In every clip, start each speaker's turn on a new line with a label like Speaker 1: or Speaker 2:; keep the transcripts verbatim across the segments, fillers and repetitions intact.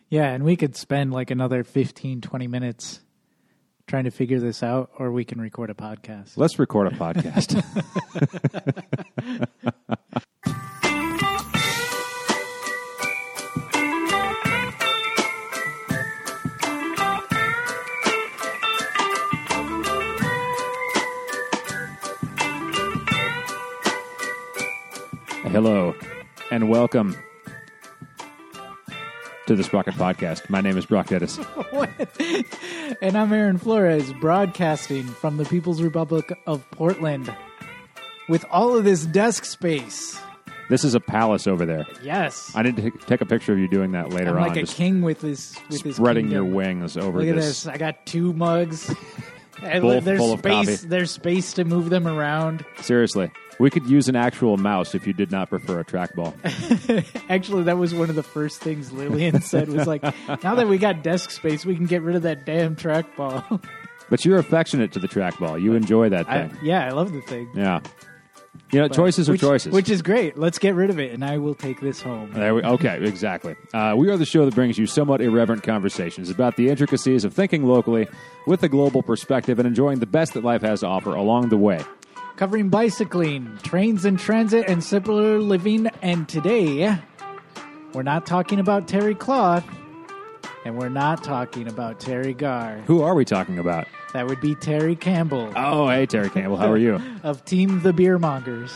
Speaker 1: Yeah, and we could spend like another fifteen, twenty minutes trying to figure this out, or we can record a podcast.
Speaker 2: Let's record a podcast. Hello, and welcome to the Sprocket Podcast. My name is Brock Dennis.
Speaker 1: And I'm Aaron Flores, broadcasting from the People's Republic of Portland with all of this desk space.
Speaker 2: This is a palace over there.
Speaker 1: Yes.
Speaker 2: I need to take a picture of you doing that later
Speaker 1: I'm
Speaker 2: on.
Speaker 1: like a
Speaker 2: Just
Speaker 1: king with this with this
Speaker 2: spreading your
Speaker 1: kingdom.
Speaker 2: wings over
Speaker 1: Look
Speaker 2: this.
Speaker 1: at this. I got two mugs. And
Speaker 2: Full-
Speaker 1: there's
Speaker 2: full of
Speaker 1: space.
Speaker 2: coffee.
Speaker 1: There's space to move them around.
Speaker 2: Seriously. We could use an actual mouse if you did not prefer a trackball.
Speaker 1: Actually, that was one of the first things Lillian said was like, now that we got desk space, we can get rid of that damn trackball.
Speaker 2: But you're affectionate to the trackball. You enjoy that
Speaker 1: I,
Speaker 2: thing.
Speaker 1: yeah, I love the thing.
Speaker 2: Yeah. You know,
Speaker 1: But-
Speaker 2: choices are
Speaker 1: which,
Speaker 2: choices.
Speaker 1: Which is great. Let's get rid of it, and I will take this home.
Speaker 2: There we, okay, exactly. Uh, we are the show that brings you somewhat irreverent conversations about the intricacies of thinking locally with a global perspective and enjoying the best that life has to offer along the way.
Speaker 1: Covering bicycling, trains and transit, and simpler living. And today, we're not talking about Terry Cloth, and we're not talking about Terry Garr.
Speaker 2: Who are we talking about?
Speaker 1: That would be Terry Campbell
Speaker 2: Oh, hey, Terry Campbell. How are you?
Speaker 1: of Team the Beermongers.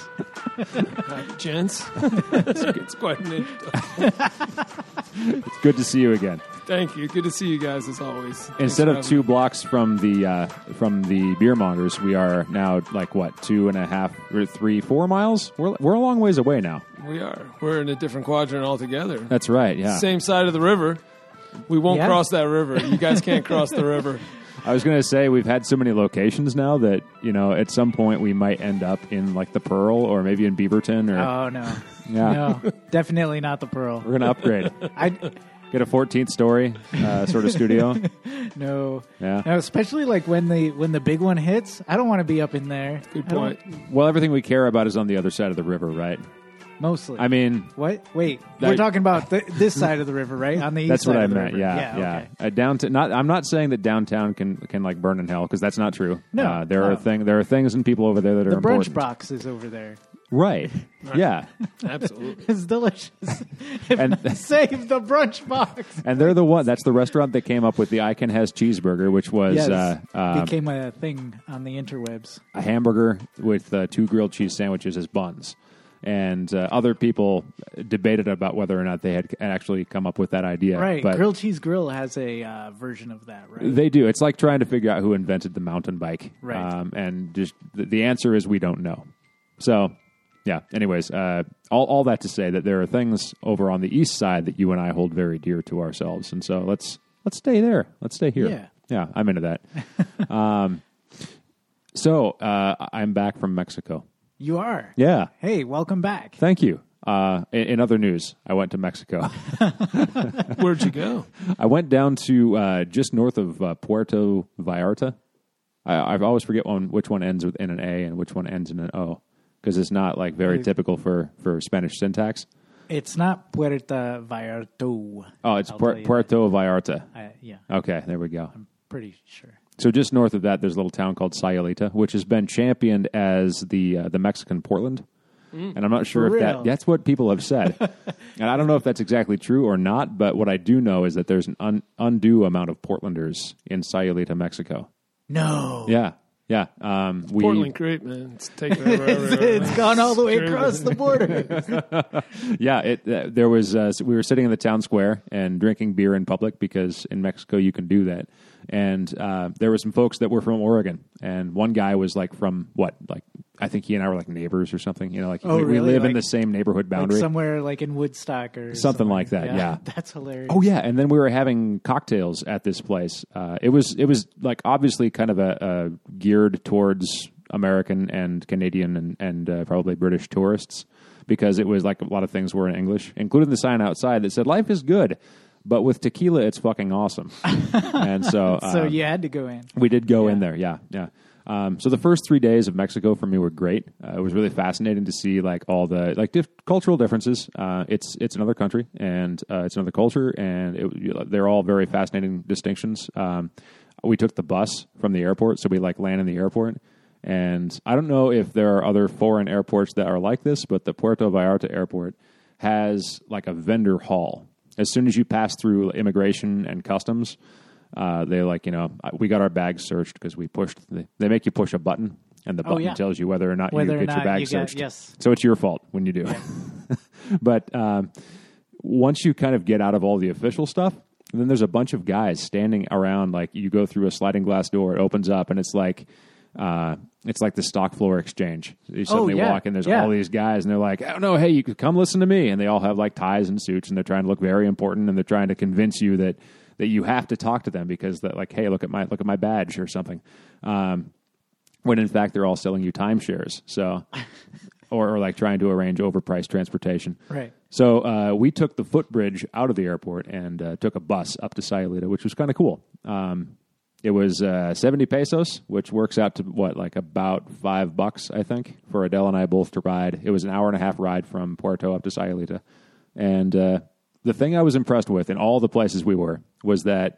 Speaker 3: Gents, it's, it's quite an intro.
Speaker 2: It's good to see you again.
Speaker 3: Thank you. Good to see you guys as always. Thanks
Speaker 2: Instead
Speaker 3: for
Speaker 2: of
Speaker 3: having
Speaker 2: two
Speaker 3: me.
Speaker 2: blocks from the uh, from the beer mongers, we are now like what two and a half, or three, four miles. We're we're a long ways away now.
Speaker 3: we are. We're in a different quadrant altogether.
Speaker 2: That's right. Yeah.
Speaker 3: Same side of the river. We won't
Speaker 1: Yeah.
Speaker 3: cross that river. You guys can't cross the river.
Speaker 2: I was going to say we've had so many locations now that you know at some point we might end up in like the Pearl or maybe in Beaverton or
Speaker 1: Oh, no.
Speaker 2: yeah.
Speaker 1: No, definitely not the Pearl.
Speaker 2: We're going to upgrade.
Speaker 1: I
Speaker 2: Get a fourteenth story uh, sort of studio.
Speaker 1: no,
Speaker 2: Yeah.
Speaker 1: no. Especially like when the when the big one hits, I don't want to be up in there.
Speaker 3: Good
Speaker 1: I don't-
Speaker 3: point.
Speaker 2: Well, everything we care about is on the other side of the river, right?
Speaker 1: Mostly.
Speaker 2: I mean,
Speaker 1: what? Wait,
Speaker 2: That-
Speaker 1: we're talking about th- this side of the river, right? On the east
Speaker 2: that's
Speaker 1: side
Speaker 2: what I
Speaker 1: of the
Speaker 2: meant.
Speaker 1: river.
Speaker 2: Yeah, yeah.
Speaker 1: okay.
Speaker 2: Uh, downtown. Not. I'm not saying that downtown can can like burn in hell because that's not true.
Speaker 1: No,
Speaker 2: uh, there
Speaker 1: no.
Speaker 2: are thing. There are things and people over there that are
Speaker 1: The brunch
Speaker 2: important.
Speaker 1: box is over there.
Speaker 2: Right. Yeah.
Speaker 3: Absolutely.
Speaker 1: It's delicious.
Speaker 2: And
Speaker 1: Save the brunch box.
Speaker 2: and they're the one. That's the restaurant that came up with the I Can Has cheeseburger, which was
Speaker 1: Yes,
Speaker 2: uh, uh,
Speaker 1: became a thing on the interwebs.
Speaker 2: a hamburger with uh, two grilled cheese sandwiches as buns. And uh, other people debated about whether or not they had actually come up with that idea.
Speaker 1: Right.
Speaker 2: But
Speaker 1: Grilled Cheese Grill has a uh, version of that, right?
Speaker 2: they do. It's like trying to figure out who invented the mountain bike.
Speaker 1: Right.
Speaker 2: Um, and just the, the answer is we don't know. So, yeah. Anyways, uh, all, all that to say that there are things over on the east side that you and I hold very dear to ourselves. And so let's let's stay there. Let's stay here.
Speaker 1: Yeah.
Speaker 2: Yeah, I'm into that. um, so uh, I'm back from Mexico.
Speaker 1: You are.
Speaker 2: Yeah.
Speaker 1: Hey, welcome back.
Speaker 2: Thank you. Uh, in, in other news, I went to Mexico.
Speaker 3: Where'd you go?
Speaker 2: I went down to uh, just north of uh, Puerto Vallarta. I, I always forget one, which one ends with in an A and which one ends in an O because it's not like very
Speaker 1: Right.
Speaker 2: typical for, for Spanish syntax.
Speaker 1: It's not Puerto Vallarta.
Speaker 2: Oh, it's
Speaker 1: I'll
Speaker 2: Puer-
Speaker 1: tell you
Speaker 2: Puerto Vallarta.
Speaker 1: that. I, yeah,
Speaker 2: Okay, there we go.
Speaker 1: I'm pretty sure.
Speaker 2: So just north of that, there's a little town called Sayulita, which has been championed as the uh, the Mexican Portland. And I'm not sure
Speaker 1: For
Speaker 2: if
Speaker 1: real?
Speaker 2: that that's what people have said. And I don't know if that's exactly true or not, but what I do know is that there's an un- undue amount of Portlanders in Sayulita, Mexico.
Speaker 1: No.
Speaker 2: Yeah. Yeah. Um, we,
Speaker 3: Portland, great, man. It's taken over everywhere.
Speaker 1: It's gone all the way
Speaker 3: It's
Speaker 1: across the border.
Speaker 2: Yeah, it, uh, there was. Uh, we were sitting in the town square and drinking beer in public because in Mexico you can do that. And uh, there were some folks that were from Oregon, and one guy was like from what, like I think he and I were like neighbors or something. You know, like
Speaker 1: Oh,
Speaker 2: we, we
Speaker 1: really?
Speaker 2: live in
Speaker 1: Like-
Speaker 2: the same neighborhood
Speaker 1: Like
Speaker 2: boundary.
Speaker 1: somewhere like in Woodstock or
Speaker 2: Something
Speaker 1: somewhere.
Speaker 2: like that, yeah.
Speaker 1: That's hilarious.
Speaker 2: Oh yeah, and then we were having cocktails at this place. Uh, it was it was like obviously kind of a, a geared towards American and Canadian and and uh, probably British tourists because it was like a lot of things were in English, including the sign outside that said "Life is good." But with tequila, it's fucking awesome. And so, uh,
Speaker 1: So you had to go in.
Speaker 2: we did go
Speaker 1: Yeah.
Speaker 2: in there. Yeah, yeah. Um, so the first three days of Mexico for me were great. Uh, it was really fascinating to see like all the like diff- cultural differences. Uh, it's it's another country and uh, it's another culture, and it, they're all very fascinating distinctions. Um, we took the bus from the airport, so we like land in the airport. And I don't know if there are other foreign airports that are like this, but the Puerto Vallarta airport has like a vendor hall. As soon as you pass through immigration and customs, uh, they like, you know, we got our bags searched because we pushed, the, they make you push a button and the
Speaker 1: Oh,
Speaker 2: button
Speaker 1: yeah.
Speaker 2: tells you whether or not
Speaker 1: Whether
Speaker 2: you
Speaker 1: or
Speaker 2: get your
Speaker 1: not
Speaker 2: bag
Speaker 1: you got-
Speaker 2: searched.
Speaker 1: yes.
Speaker 2: So it's your fault when you do.
Speaker 1: Yeah.
Speaker 2: But um, once you kind of get out of all the official stuff, then there's a bunch of guys standing around. Like you go through a sliding glass door, it opens up, and it's like uh, it's like the stock floor exchange. You suddenly
Speaker 1: yeah.
Speaker 2: walk in, there's
Speaker 1: Yeah.
Speaker 2: all these guys, and they're like, "Oh no, hey, you could come listen to me." And they all have like ties and suits, and they're trying to look very important, and they're trying to convince you that that you have to talk to them because that like, hey, look at my look at my badge or something. Um, when in fact they're all selling you timeshares. So. Or, or like trying to arrange overpriced transportation.
Speaker 1: Right.
Speaker 2: So uh, we took the footbridge out of the airport and uh, took a bus up to Sayulita, which was kind of cool. Um, it was uh, seventy pesos, which works out to what, like about five bucks, I think, for Adele and I both to ride. It was an hour and a half ride from Puerto up to Sayulita. And uh, the thing I was impressed with in all the places we were was that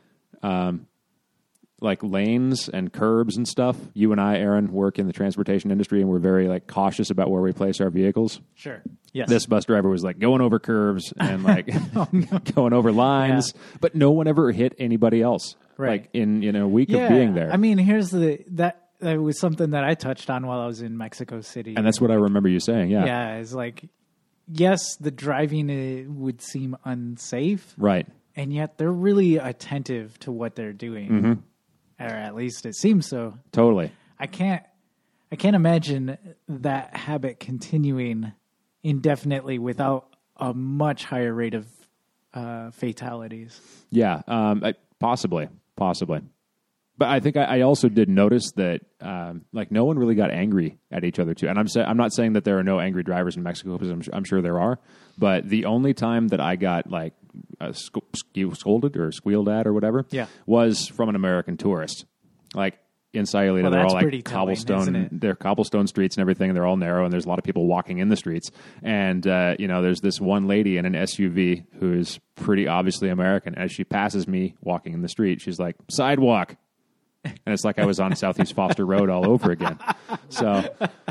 Speaker 2: um, like lanes and curbs and stuff. You and I, Aaron, work in the transportation industry, and we're very like cautious about where we place our vehicles.
Speaker 1: Sure. Yes.
Speaker 2: This bus driver was like going over curves and like
Speaker 1: Oh, no.
Speaker 2: going over lines,
Speaker 1: Yeah.
Speaker 2: but no one ever hit anybody else.
Speaker 1: Right.
Speaker 2: Like in you know a week
Speaker 1: Yeah.
Speaker 2: of being there.
Speaker 1: I mean, here's the that that was something that I touched on while I was in Mexico City.
Speaker 2: and that's what I remember you saying. Yeah.
Speaker 1: Yeah, it's like, yes, the driving uh, would seem unsafe,
Speaker 2: Right.
Speaker 1: and yet they're really attentive to what they're doing,
Speaker 2: Mm-hmm.
Speaker 1: or at least it seems so.
Speaker 2: Totally.
Speaker 1: I can't, I can't imagine that habit continuing indefinitely without a much higher rate of uh, fatalities.
Speaker 2: Yeah. Um, I, possibly. Possibly. But I think I, I also did notice that, um, like, no one really got angry at each other too. And I'm sa- I'm not saying that there are no angry drivers in Mexico, because I'm, su- I'm sure there are. But the only time that I got like uh, sc- sc- scolded or squealed at or whatever,
Speaker 1: Yeah.
Speaker 2: was from an American tourist. Like in Sayulita,
Speaker 1: Well,
Speaker 2: they're
Speaker 1: that's
Speaker 2: all
Speaker 1: pretty
Speaker 2: like
Speaker 1: telling, isn't
Speaker 2: cobblestone.
Speaker 1: it?
Speaker 2: They're cobblestone streets and everything, and they're all narrow, and there's a lot of people walking in the streets. And uh, you know, there's this one lady in an S U V who is pretty obviously American. As she passes me walking in the street, she's like, "Sidewalk." And it's like I was on Southeast Foster Road all over again. So,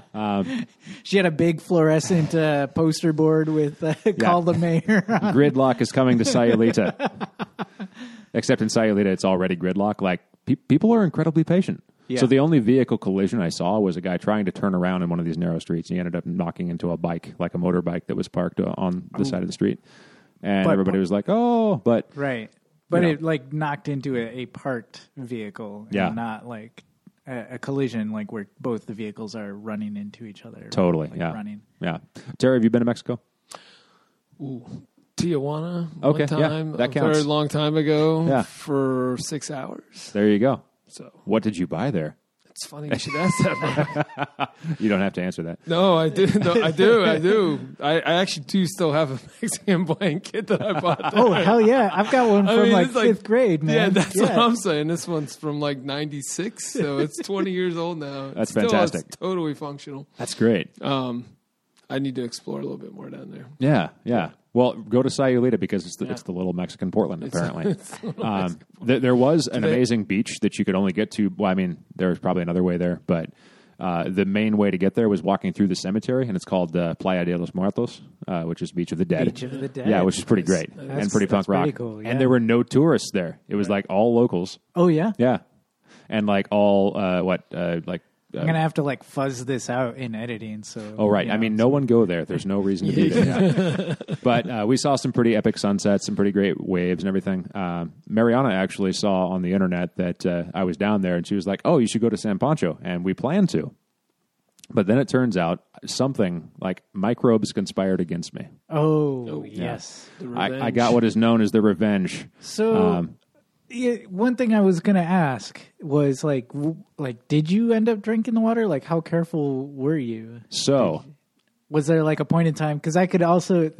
Speaker 1: She had a big fluorescent uh, poster board with uh, "Call the mayor."
Speaker 2: gridlock is coming to Sayulita. Except in Sayulita, it's already gridlock. Like, pe- people are incredibly patient.
Speaker 1: Yeah.
Speaker 2: So the only vehicle collision I saw was a guy trying to turn around in one of these narrow streets. And he ended up knocking into a bike, like a motorbike that was parked uh, on the side of the street. And
Speaker 1: But-
Speaker 2: everybody was like, oh, but
Speaker 1: Right. But
Speaker 2: You know.
Speaker 1: it like knocked into a, a parked vehicle, and
Speaker 2: Yeah.
Speaker 1: not like a, a collision, like where both the vehicles are running into each other.
Speaker 2: totally.
Speaker 1: like
Speaker 2: yeah.
Speaker 1: running.
Speaker 2: Yeah. Terry, have you been to Mexico?
Speaker 3: Ooh, Tijuana.
Speaker 2: Okay,
Speaker 3: one
Speaker 2: yeah,
Speaker 3: time,
Speaker 2: that
Speaker 3: a
Speaker 2: counts.
Speaker 3: very long time ago.
Speaker 2: Yeah.
Speaker 3: For six hours.
Speaker 2: There you go.
Speaker 3: So
Speaker 2: What did you buy there?
Speaker 3: it's funny you should ask that. Brian.
Speaker 2: You don't have to answer that.
Speaker 3: No, I do. No, I do. I do. I, I actually do still have a Mexican blanket that I bought. There.
Speaker 1: Oh hell yeah! I've got one
Speaker 3: I
Speaker 1: from
Speaker 3: mean,
Speaker 1: like
Speaker 3: it's like-
Speaker 1: fifth grade, man.
Speaker 3: Yeah, that's what I'm saying. This one's from like ninety-six, so it's twenty years old now. It's
Speaker 2: That's
Speaker 3: still,
Speaker 2: fantastic.
Speaker 3: It's totally functional.
Speaker 2: That's great.
Speaker 3: Um, I need to explore a little bit more down there.
Speaker 2: Yeah, yeah. Well, go to Sayulita because it's the, it's the little Mexican Portland, apparently. um, th- there was an
Speaker 3: they-
Speaker 2: amazing beach that you could only get to. Well, I mean, there's probably another way there, but uh, the main way to get there was walking through the cemetery, and it's called uh, Playa de los Muertos, uh, which is Beach of the Dead.
Speaker 1: Beach of the Dead.
Speaker 2: Yeah, which is pretty great
Speaker 1: That's-
Speaker 2: and pretty punk
Speaker 1: that's
Speaker 2: rock.
Speaker 1: pretty cool, yeah.
Speaker 2: And there were no tourists there. It was like all locals.
Speaker 1: Oh yeah.
Speaker 2: Yeah. And like all, uh, what, uh, like,
Speaker 1: I'm gonna have to like fuzz this out in editing. So.
Speaker 2: oh, right.
Speaker 1: you
Speaker 2: I
Speaker 1: know,
Speaker 2: mean, no one go there. There's no reason to be there. Yeah. But uh, we saw some pretty epic sunsets, some pretty great waves and everything. Um, Mariana actually saw on the internet that uh, I was down there, and she was like, oh, you should go to San Pancho. And we planned to. But then it turns out something like microbes conspired against me.
Speaker 1: Oh, yes.
Speaker 3: The
Speaker 2: I, I
Speaker 3: revenge.
Speaker 2: got what is known as the revenge.
Speaker 1: So.
Speaker 2: Um,
Speaker 1: Yeah, one thing I was gonna ask was like, w- like, did you end up drinking the water? Like, how careful were you?
Speaker 2: So,
Speaker 1: Was there like a point in time? Because I could also,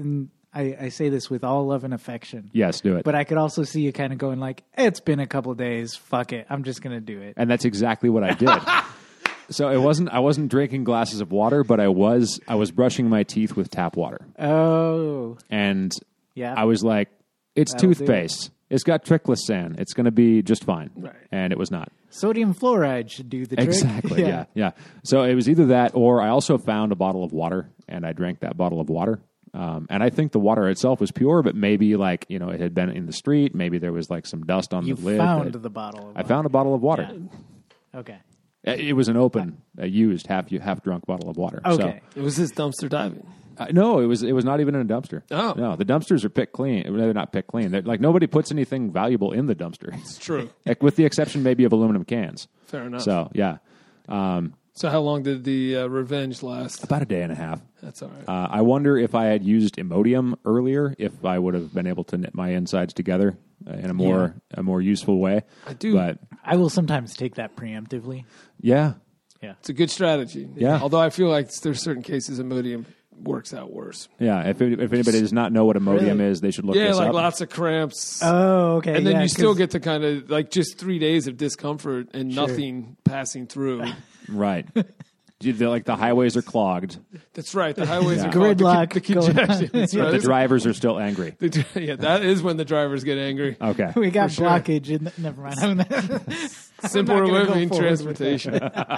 Speaker 1: I, I say this with all love and affection.
Speaker 2: Yes, do it.
Speaker 1: But I could also see you kind of going like, it's been a couple days. Fuck it. I'm just going to do it.
Speaker 2: And that's exactly what I did. So it wasn't. I wasn't drinking glasses of water, but I was. I was brushing my teeth with tap water,
Speaker 1: Oh,
Speaker 2: and
Speaker 1: yeah.
Speaker 2: I was like, "It's
Speaker 1: That'll do
Speaker 2: toothpaste. It's got triclosan. It's going to be just fine."
Speaker 3: Right.
Speaker 2: And it was not.
Speaker 1: Sodium fluoride should do the trick.
Speaker 2: Exactly. yeah. yeah, So it was either that, or I also found a bottle of water, and I drank that bottle of water. Um, and I think the water itself was pure, but maybe like you know it had been in the street. Maybe there was like some dust on
Speaker 1: You
Speaker 2: the lid.
Speaker 1: found
Speaker 2: that-
Speaker 1: the bottle. Of
Speaker 2: I found a bottle of water.
Speaker 1: Yeah. Okay.
Speaker 2: It was an open, a used, half half drunk bottle of water.
Speaker 1: Okay.
Speaker 3: It was his dumpster diving.
Speaker 2: So, uh, no, it was it was not even in a dumpster.
Speaker 3: Oh.
Speaker 2: No, the dumpsters are picked clean. They're not picked clean. They're, like nobody puts anything valuable in the dumpster.
Speaker 3: It's true.
Speaker 2: Like, with the exception maybe of aluminum cans.
Speaker 3: Fair enough.
Speaker 2: So yeah, um,
Speaker 3: So how long did the uh, revenge last?
Speaker 2: about a day and a half.
Speaker 3: That's all right.
Speaker 2: Uh, I wonder if I had used Imodium earlier, if I would have been able to knit my insides together uh, in a more a more useful way.
Speaker 3: I do.
Speaker 2: But
Speaker 1: I will sometimes take that preemptively.
Speaker 2: yeah,
Speaker 1: Yeah.
Speaker 3: It's a good strategy.
Speaker 2: Yeah.
Speaker 3: Although I feel like there's certain cases Imodium works out worse.
Speaker 2: yeah. If if anybody does not know what Imodium
Speaker 1: Really?
Speaker 2: is, they should look
Speaker 3: Yeah,
Speaker 2: this
Speaker 3: like
Speaker 2: up.
Speaker 3: lots of cramps.
Speaker 1: Oh, okay.
Speaker 3: and then
Speaker 1: yeah,
Speaker 3: you still
Speaker 1: 'cause-
Speaker 3: get to kind of like just three days of discomfort and
Speaker 1: Sure.
Speaker 3: nothing passing through.
Speaker 2: Right. You- they're like the highways are clogged.
Speaker 3: That's right. The highways
Speaker 2: Yeah.
Speaker 3: are clogged. The
Speaker 1: Gridlock
Speaker 3: con- The,
Speaker 1: going on.
Speaker 3: congestion. That's
Speaker 2: Yeah,
Speaker 3: right.
Speaker 2: the
Speaker 3: This-
Speaker 2: drivers are still angry.
Speaker 3: the dri- yeah, that is when the drivers get angry.
Speaker 2: Okay.
Speaker 1: We got
Speaker 3: sure.
Speaker 1: blockage in the, never mind. I'm not-
Speaker 3: Simpler
Speaker 1: not gonna go
Speaker 3: living,
Speaker 1: forward with
Speaker 3: transportation.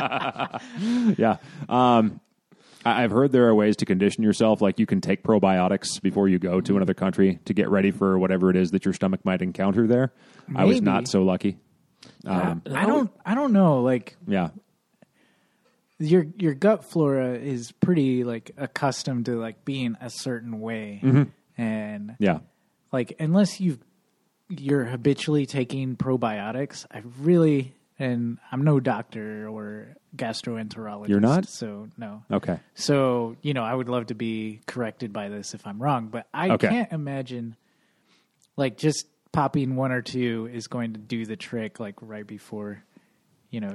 Speaker 2: Yeah. Um, I- I've heard there are ways to condition yourself. Like you can take probiotics before you go to another country to get ready for whatever it is that your stomach might encounter there. I was
Speaker 1: Maybe.
Speaker 2: not so lucky. Um,
Speaker 1: I don't. I don't know. Like
Speaker 2: yeah.
Speaker 1: your your gut flora is pretty like accustomed to like being a certain way, and
Speaker 2: Yeah.
Speaker 1: like unless you you're habitually taking probiotics, I really and I'm no doctor or gastroenterologist.
Speaker 2: You're not?
Speaker 1: So no.
Speaker 2: Okay.
Speaker 1: So, you know, I would love to be corrected by this if I'm wrong, but I
Speaker 2: Okay.
Speaker 1: can't imagine like just popping one or two is going to do the trick like right before, you know,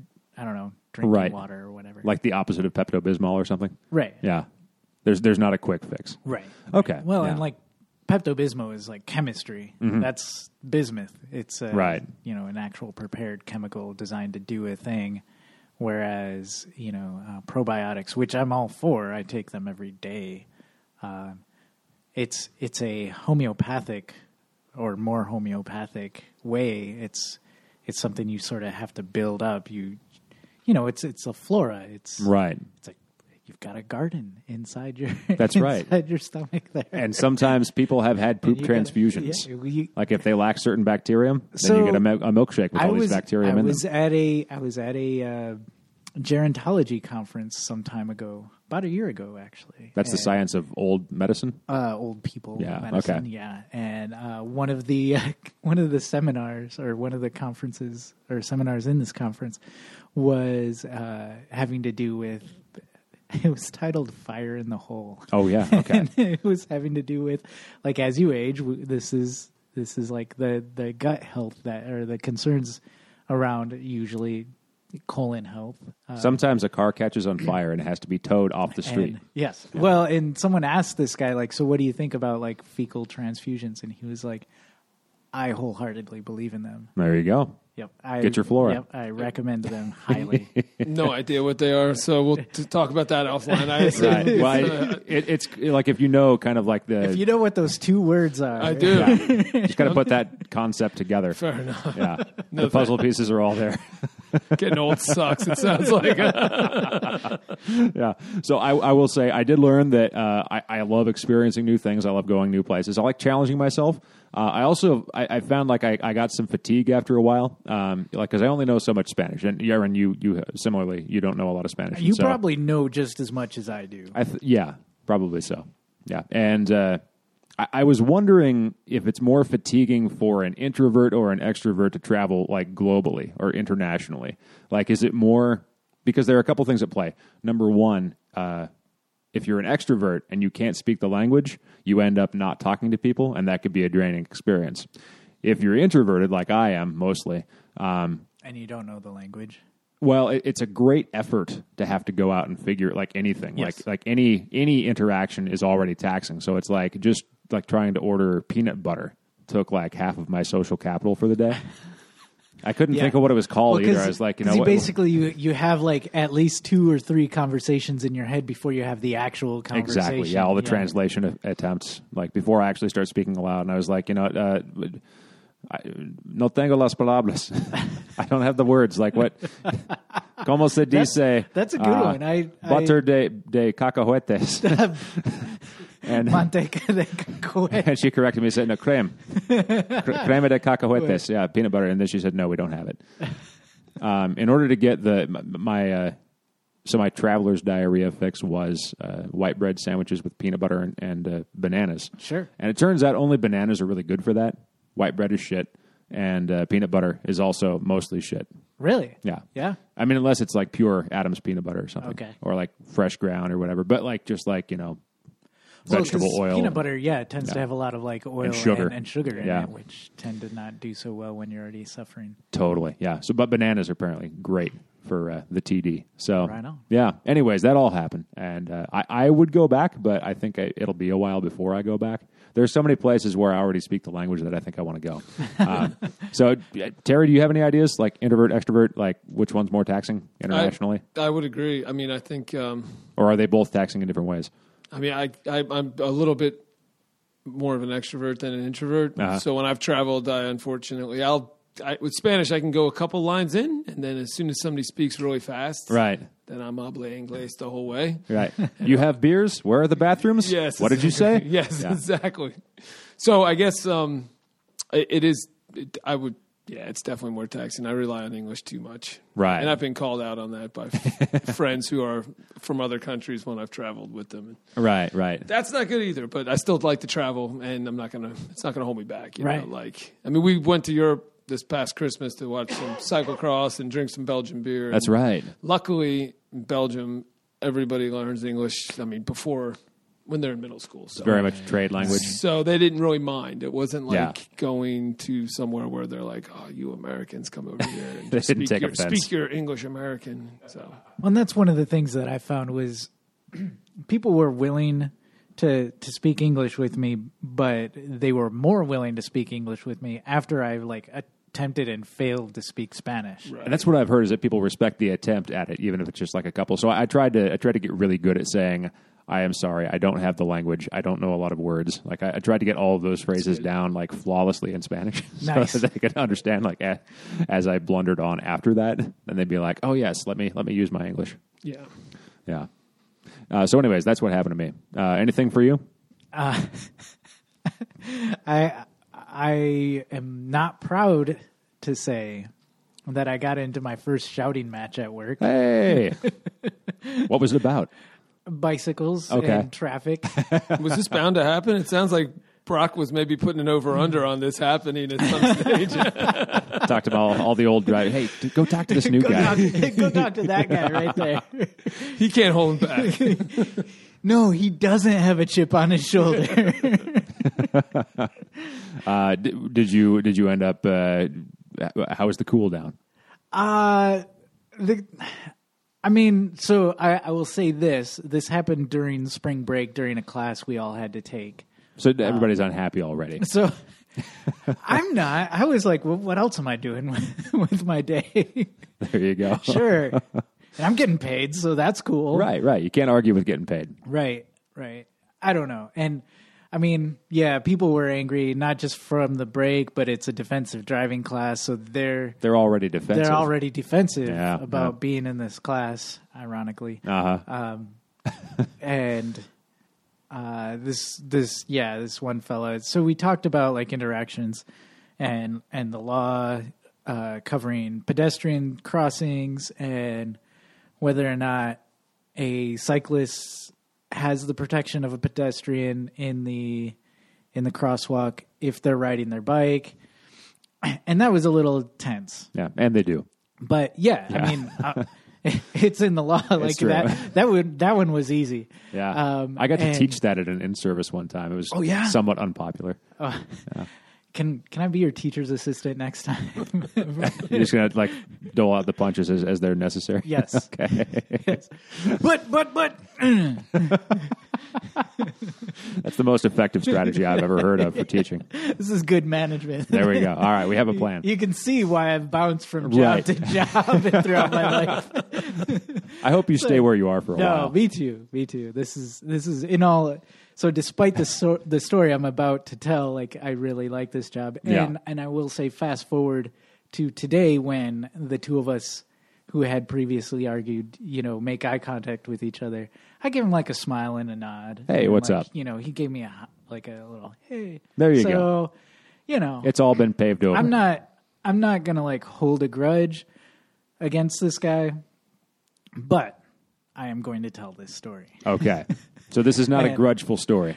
Speaker 1: I don't know, drinking
Speaker 2: Right.
Speaker 1: water or whatever.
Speaker 2: Like the opposite of Pepto-Bismol or something.
Speaker 1: right.
Speaker 2: Yeah. There's there's not a quick fix.
Speaker 1: Right.
Speaker 2: Okay.
Speaker 1: Well,
Speaker 2: yeah.
Speaker 1: and like Pepto-Bismol is like chemistry. That's bismuth. It's a,
Speaker 2: Right.
Speaker 1: you know, an actual prepared chemical designed to do a thing. Whereas, you know, uh, probiotics, which I'm all for, I take them every day. Uh, it's it's a homeopathic or more homeopathic way. It's it's something you sort of have to build up. You you know, it's it's a flora. It's
Speaker 2: Right.
Speaker 1: It's like you've got a garden inside your
Speaker 2: That's right.
Speaker 1: inside your stomach there.
Speaker 2: And sometimes people have had poop
Speaker 1: You gotta-
Speaker 2: transfusions.
Speaker 1: yeah, you-
Speaker 2: Like if they lack certain bacterium, then
Speaker 1: So,
Speaker 2: you get a, mil- a milkshake with
Speaker 1: I
Speaker 2: all
Speaker 1: was
Speaker 2: these bacterium
Speaker 1: I
Speaker 2: in
Speaker 1: was
Speaker 2: them.
Speaker 1: at a I was at a uh, gerontology conference some time ago, about a year ago actually.
Speaker 2: That's the
Speaker 1: And,
Speaker 2: science of old medicine.
Speaker 1: uh, old people
Speaker 2: Yeah,
Speaker 1: medicine.
Speaker 2: okay.
Speaker 1: Yeah, and uh, one of the one of the seminars or one of the conferences or seminars in this conference was uh, having to do with. It was titled "Fire in the Hole."
Speaker 2: Oh yeah. Okay.
Speaker 1: And it was having to do with like as you age, w- this is this is like the the gut health that or the concerns around usually colon health. Uh,
Speaker 2: Sometimes a car catches on fire and it has to be towed off the street.
Speaker 1: and- yes. Well, and someone asked this guy like, "So what do you think about like fecal transfusions?" And he was like, "I wholeheartedly believe in them."
Speaker 2: There you go.
Speaker 1: Yep. I,
Speaker 2: Get your flora.
Speaker 1: Yep. I recommend them highly.
Speaker 3: No idea what they are, so we'll t- talk about that offline. I assume.
Speaker 2: Right. Well, I- it, it's like if you know kind of like the
Speaker 1: If you know what those two words are,
Speaker 3: I do.
Speaker 2: yeah, just got to put that concept together.
Speaker 3: Fair enough.
Speaker 2: Yeah. The puzzle pieces are all there.
Speaker 3: Getting old sucks. It sounds like.
Speaker 2: Yeah. So I, I will say I did learn that uh, I, I love experiencing new things. I love going new places. I like challenging myself. Uh, I also I, I found like I, I got some fatigue after a while, um, like because I only know so much Spanish, and Yaron, you you similarly you don't know a lot of Spanish.
Speaker 1: you
Speaker 2: so
Speaker 1: probably know just as much as I do.
Speaker 2: I th- yeah, probably so. Yeah, and uh, I, I was wondering if it's more fatiguing for an introvert or an extrovert to travel like globally or internationally. Like, is it more because there are a couple things at play. Number one, uh, if you're an extrovert and you can't speak the language, you end up not talking to people, and that could be a draining experience. If you're introverted, like I am mostly, um,
Speaker 1: And you don't know the language.
Speaker 2: Well, it, it's a great effort to have to go out and figure like anything.
Speaker 1: Yes.
Speaker 2: Like like any any interaction is already taxing. So it's like just like trying to order peanut butter took like half of my social capital for the day. I couldn't
Speaker 1: Yeah.
Speaker 2: think of what it was called
Speaker 1: Well,
Speaker 2: either. I was like, you know,
Speaker 1: you
Speaker 2: what,
Speaker 1: basically you you have like at least two or three conversations in your head before you have the actual conversation.
Speaker 2: exactly, yeah, all the translation a- attempts, like before I actually start speaking aloud, and I was like, you know, uh, I, no tengo las palabras. I don't have the words. Like what? Como se dice?
Speaker 1: That's a good
Speaker 2: uh,
Speaker 1: one. I, I
Speaker 2: butter de de cacahuetes. and
Speaker 1: manteca de cacahuete.
Speaker 2: and she corrected me and said, no, creme. Cre- crema de cacahuetes. Yeah, peanut butter. And then she said, no, we don't have it. Um, in order to get the my uh, so my traveler's diarrhea fix was uh, white bread sandwiches with peanut butter and, and uh, bananas.
Speaker 1: Sure.
Speaker 2: And it turns out only bananas are really good for that. White bread is shit, and uh, peanut butter is also mostly shit.
Speaker 1: Really?
Speaker 2: Yeah.
Speaker 1: Yeah.
Speaker 2: I mean, unless it's like pure Adams peanut butter or something.
Speaker 1: Okay.
Speaker 2: Or like fresh ground or whatever. But like just like, you know,
Speaker 1: Well,
Speaker 2: vegetable
Speaker 1: 'cause
Speaker 2: oil.
Speaker 1: Peanut butter, yeah, it tends to have a lot of like oil
Speaker 2: And sugar.
Speaker 1: and, and sugar in
Speaker 2: Yeah.
Speaker 1: it, which tend to not do so well when you're already suffering.
Speaker 2: Totally, yeah. So, but bananas are apparently great for uh, the T D. So,
Speaker 1: Right on.
Speaker 2: yeah. Anyways, that all happened, and uh, I, I would go back, but I think I, it'll be a while before I go back. There's so many places where I already speak the language that I think I want to go. um, so, uh, Terry, do you have any ideas, like introvert, extrovert, like which one's more taxing internationally,
Speaker 3: I, I would agree. I mean, I think. Um,
Speaker 2: or are they both taxing in different ways?
Speaker 3: I mean, I, I I'm a little bit more of an extrovert than an introvert.
Speaker 2: Uh-huh.
Speaker 3: So when I've traveled, I unfortunately, I'll I, with Spanish, I can go a couple lines in, and then as soon as somebody speaks really fast,
Speaker 2: Right,
Speaker 3: then I'm habla inglés the whole way.
Speaker 2: right. You have beers? Where are the bathrooms?
Speaker 3: Yes.
Speaker 2: What did you say?
Speaker 3: Yes,
Speaker 2: Yeah.
Speaker 3: exactly. So I guess um, it, it is. It, I would. Yeah, it's definitely more taxing. I rely on English too much.
Speaker 2: Right.
Speaker 3: And I've been called out on that by f- friends who are from other countries when I've traveled with them.
Speaker 2: Right, right.
Speaker 3: That's not good either, but I still like to travel, and I'm not gonna. It's not gonna hold me back. You
Speaker 1: Right.
Speaker 3: Know? Like, I mean, we went to Europe this past Christmas to watch some cyclocross and drink some Belgian beer.
Speaker 2: That's
Speaker 3: and
Speaker 2: right.
Speaker 3: Luckily, in Belgium, everybody learns English. I mean, before when they're in middle school, so
Speaker 2: Very much trade language.
Speaker 3: so they didn't really mind. It wasn't like
Speaker 2: Yeah.
Speaker 3: going to somewhere where they're like, "Oh, you Americans come over here and
Speaker 2: They
Speaker 3: just
Speaker 2: didn't
Speaker 3: speak,
Speaker 2: take
Speaker 3: your,
Speaker 2: offense.
Speaker 3: speak your English American." So
Speaker 1: Well, and that's one of the things that I found was people were willing to to speak English with me, but they were more willing to speak English with me after I like attempted and failed to speak Spanish.
Speaker 2: And that's what I've heard is that people respect the attempt at it, even if it's just like a couple. So I, I tried to I tried to get really good at saying, I am sorry, I don't have the language. I don't know a lot of words. Like I, I tried to get all of those phrases down like flawlessly in Spanish,
Speaker 1: Nice.
Speaker 2: so that they could understand. Like a, as I blundered on after that, and they'd be like, "Oh yes, let me let me use my English."
Speaker 3: yeah,
Speaker 2: Yeah. Uh, so, anyways, that's what happened to me. Uh, anything for you?
Speaker 1: Uh, I I am not proud to say that I got into my first shouting match at work.
Speaker 2: Hey, what was it about?
Speaker 1: Bicycles
Speaker 2: Okay.
Speaker 1: and traffic.
Speaker 3: was this bound to happen? It sounds like Brock was maybe putting an over under on this happening at some stage.
Speaker 2: Talked to all, all the old drivers. Hey, d- go talk to this new
Speaker 1: Go
Speaker 2: guy.
Speaker 1: talk, go talk to that guy right there.
Speaker 3: He can't hold him back.
Speaker 1: No, he doesn't have a chip on his shoulder.
Speaker 2: Uh, d- did you did you end up? Uh, how was the cool down?
Speaker 1: Uh, the, I mean, so I, I will say this. This happened during spring break during a class we all had to take.
Speaker 2: So everybody's unhappy already.
Speaker 1: So I'm not. I was like, well, what else am I doing with, with my day?
Speaker 2: There you go.
Speaker 1: Sure. And I'm getting paid, so that's cool.
Speaker 2: Right, right. You can't argue with getting paid.
Speaker 1: Right, right. I don't know. And I mean, yeah, people were angry, not just from the break, but it's a defensive driving class, so they're
Speaker 2: They're already defensive.
Speaker 1: they're already defensive
Speaker 2: Yeah,
Speaker 1: about
Speaker 2: yeah.
Speaker 1: being in this class, ironically.
Speaker 2: Uh huh.
Speaker 1: Um, and uh, this this yeah, this one fella. So we talked about like interactions and and the law uh, covering pedestrian crossings and whether or not a cyclist has the protection of a pedestrian in the in the crosswalk if they're riding their bike. And that was a little tense.
Speaker 2: Yeah, and they do.
Speaker 1: But yeah,
Speaker 2: Yeah.
Speaker 1: I mean, uh, it's in the law. Like
Speaker 2: true.
Speaker 1: that. That would that one was easy.
Speaker 2: Yeah,
Speaker 1: Um,
Speaker 2: I got to
Speaker 1: and-
Speaker 2: teach that at an in-service one time. It was
Speaker 1: Oh, yeah?
Speaker 2: somewhat unpopular.
Speaker 1: Can can I be your teacher's assistant next time?
Speaker 2: You're just gonna like dole out the punches as, as they're necessary.
Speaker 1: Yes.
Speaker 2: Okay.
Speaker 1: Yes. But but but.
Speaker 2: That's the most effective strategy I've ever heard of for teaching.
Speaker 1: This is good management.
Speaker 2: There we go. All right, we have a plan.
Speaker 1: You can see why I've bounced from job
Speaker 2: Right.
Speaker 1: to job throughout my life.
Speaker 2: I hope you stay where you are for a
Speaker 1: No,
Speaker 2: while.
Speaker 1: me too. Me too. This is this is in all. So, despite the so, the story I'm about to tell, like I really like this job, and
Speaker 2: Yeah.
Speaker 1: and I will say, fast forward to today when the two of us who had previously argued, you know, make eye contact with each other. I give him like a smile and a nod.
Speaker 2: Hey,
Speaker 1: And,
Speaker 2: what's
Speaker 1: like,
Speaker 2: up?
Speaker 1: You know, he gave me a like a little hey.
Speaker 2: There you
Speaker 1: so,
Speaker 2: go.
Speaker 1: You know,
Speaker 2: It's all been paved over.
Speaker 1: I'm not I'm not gonna like hold a grudge against this guy, but I am going to tell this story.
Speaker 2: Okay. So this is not a
Speaker 1: Man.
Speaker 2: grudgeful story.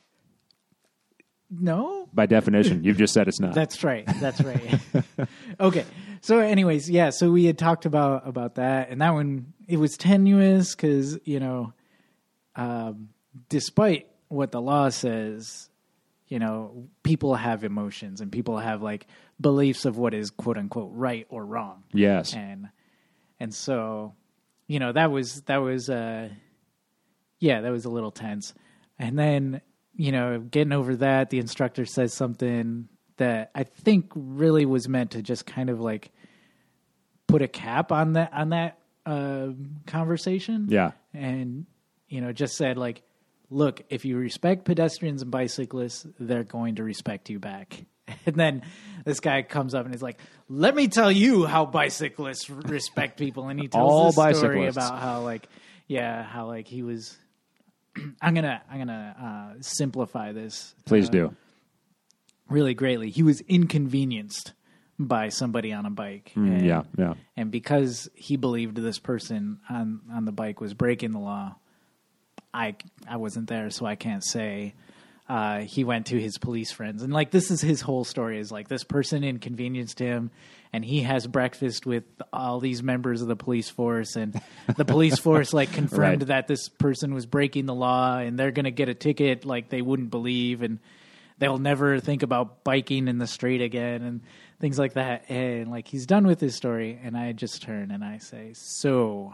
Speaker 1: No,
Speaker 2: By definition, you've just said it's not.
Speaker 1: that's right. That's right. Okay. So, anyways, yeah. So we had talked about about that, and that one it was tenuous because you know, um, despite what the law says, you know, people have emotions and people have like beliefs of what is quote unquote right or wrong.
Speaker 2: Yes.
Speaker 1: And and so, you know, that was that was uh yeah, that was a little tense. And then, you know, getting over that, the instructor says something that I think really was meant to just kind of like put a cap on that on that uh, conversation.
Speaker 2: Yeah.
Speaker 1: And you know, just said like, look, if you respect pedestrians and bicyclists, they're going to respect you back. And then this guy comes up and is like, let me tell you how bicyclists respect people. And he tells
Speaker 2: All
Speaker 1: this story
Speaker 2: bicyclists.
Speaker 1: about how like, yeah, how like he was, I'm going to, I'm going to uh, simplify this.
Speaker 2: Please
Speaker 1: uh,
Speaker 2: do.
Speaker 1: Really greatly. He was inconvenienced by somebody on a bike.
Speaker 2: Mm,
Speaker 1: and,
Speaker 2: yeah, yeah.
Speaker 1: And because he believed this person on, on the bike was breaking the law, I, I wasn't there, so I can't say. Uh, he went to his police friends. And, like, this is his whole story is, like, this person inconvenienced him, and he has breakfast with all these members of the police force, and the police force, like, confirmed
Speaker 2: Right.
Speaker 1: that this person was breaking the law, and they're going to get a ticket like they wouldn't believe, and they'll never think about biking in the street again, and things like that. And, like, he's done with his story, and I just turn and I say, so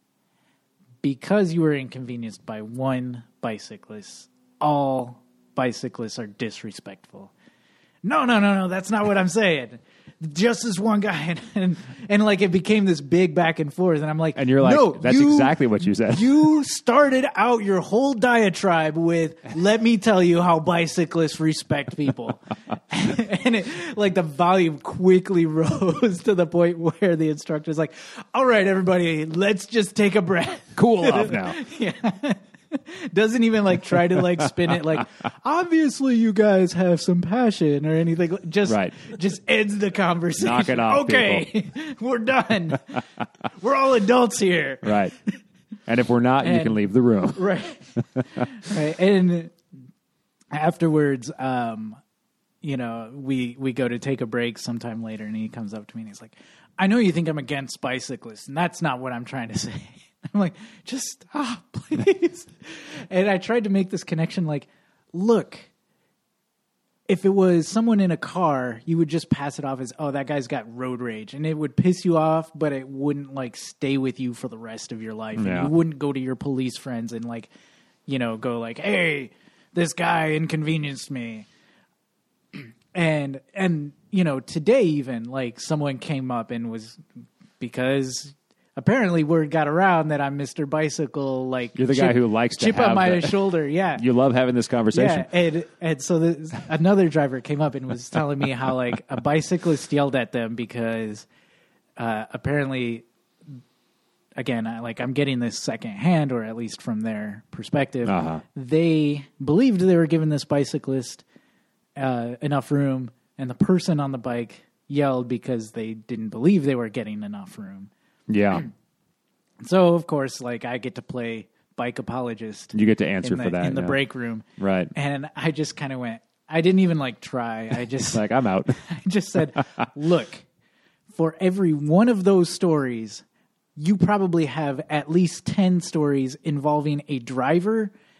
Speaker 1: because you were inconvenienced by one bicyclist, all bicyclists are disrespectful. No, no, no, no, that's not what I'm saying. Just this one guy. And, and, and like, it became this big back and forth. And I'm like,
Speaker 2: And you're like,
Speaker 1: no,
Speaker 2: that's
Speaker 1: you-
Speaker 2: exactly what you said.
Speaker 1: You started out your whole diatribe with, let me tell you how bicyclists respect people. And it, like, the volume quickly rose to the point where the instructor's like, all right, everybody, let's just take a breath.
Speaker 2: Cool off now.
Speaker 1: Yeah. Doesn't even like try to like spin it like, obviously you guys have some passion or anything. Just,
Speaker 2: Right.
Speaker 1: just ends the conversation.
Speaker 2: Knock it off,
Speaker 1: Okay, we're done. We're all adults here.
Speaker 2: Right. And if we're not, you
Speaker 1: And-
Speaker 2: can leave the room.
Speaker 1: Right. Right. And afterwards, um, you know, we, we go to take a break sometime later and he comes up to me and he's like, I know you think I'm against bicyclists and that's not what I'm trying to say. I'm like, just stop, please. And I tried to make this connection like, look, if it was someone in a car, you would just pass it off as, oh, that guy's got road rage. And it would piss you off, but it wouldn't like stay with you for the rest of your life.
Speaker 2: Yeah.
Speaker 1: And you wouldn't go to your police friends and like, you know, go like, hey, this guy inconvenienced me. And, and, you know, today even like someone came up and was because apparently word got around that I'm Mister Bicycle, like
Speaker 2: You're the guy who likes to
Speaker 1: chip on
Speaker 2: have
Speaker 1: my
Speaker 2: that.
Speaker 1: shoulder. Yeah.
Speaker 2: You love having this conversation.
Speaker 1: Yeah, and and so this, another driver came up and was telling me how like a bicyclist yelled at them because uh, apparently, again, I, like I'm getting this secondhand, or at least from their perspective,
Speaker 2: Uh-huh.
Speaker 1: they believed they were giving this bicyclist uh, enough room, and the person on the bike yelled because they didn't believe they were getting enough room.
Speaker 2: Yeah.
Speaker 1: So of course, like I get to play bike apologist.
Speaker 2: You get to answer
Speaker 1: in the,
Speaker 2: for that.
Speaker 1: in the
Speaker 2: yeah.
Speaker 1: break room.
Speaker 2: Right.
Speaker 1: And I just kind of went, I didn't even like try. I just,
Speaker 2: Like, I'm out.
Speaker 1: I just said, look, for every one of those stories, you probably have at least ten stories involving a driver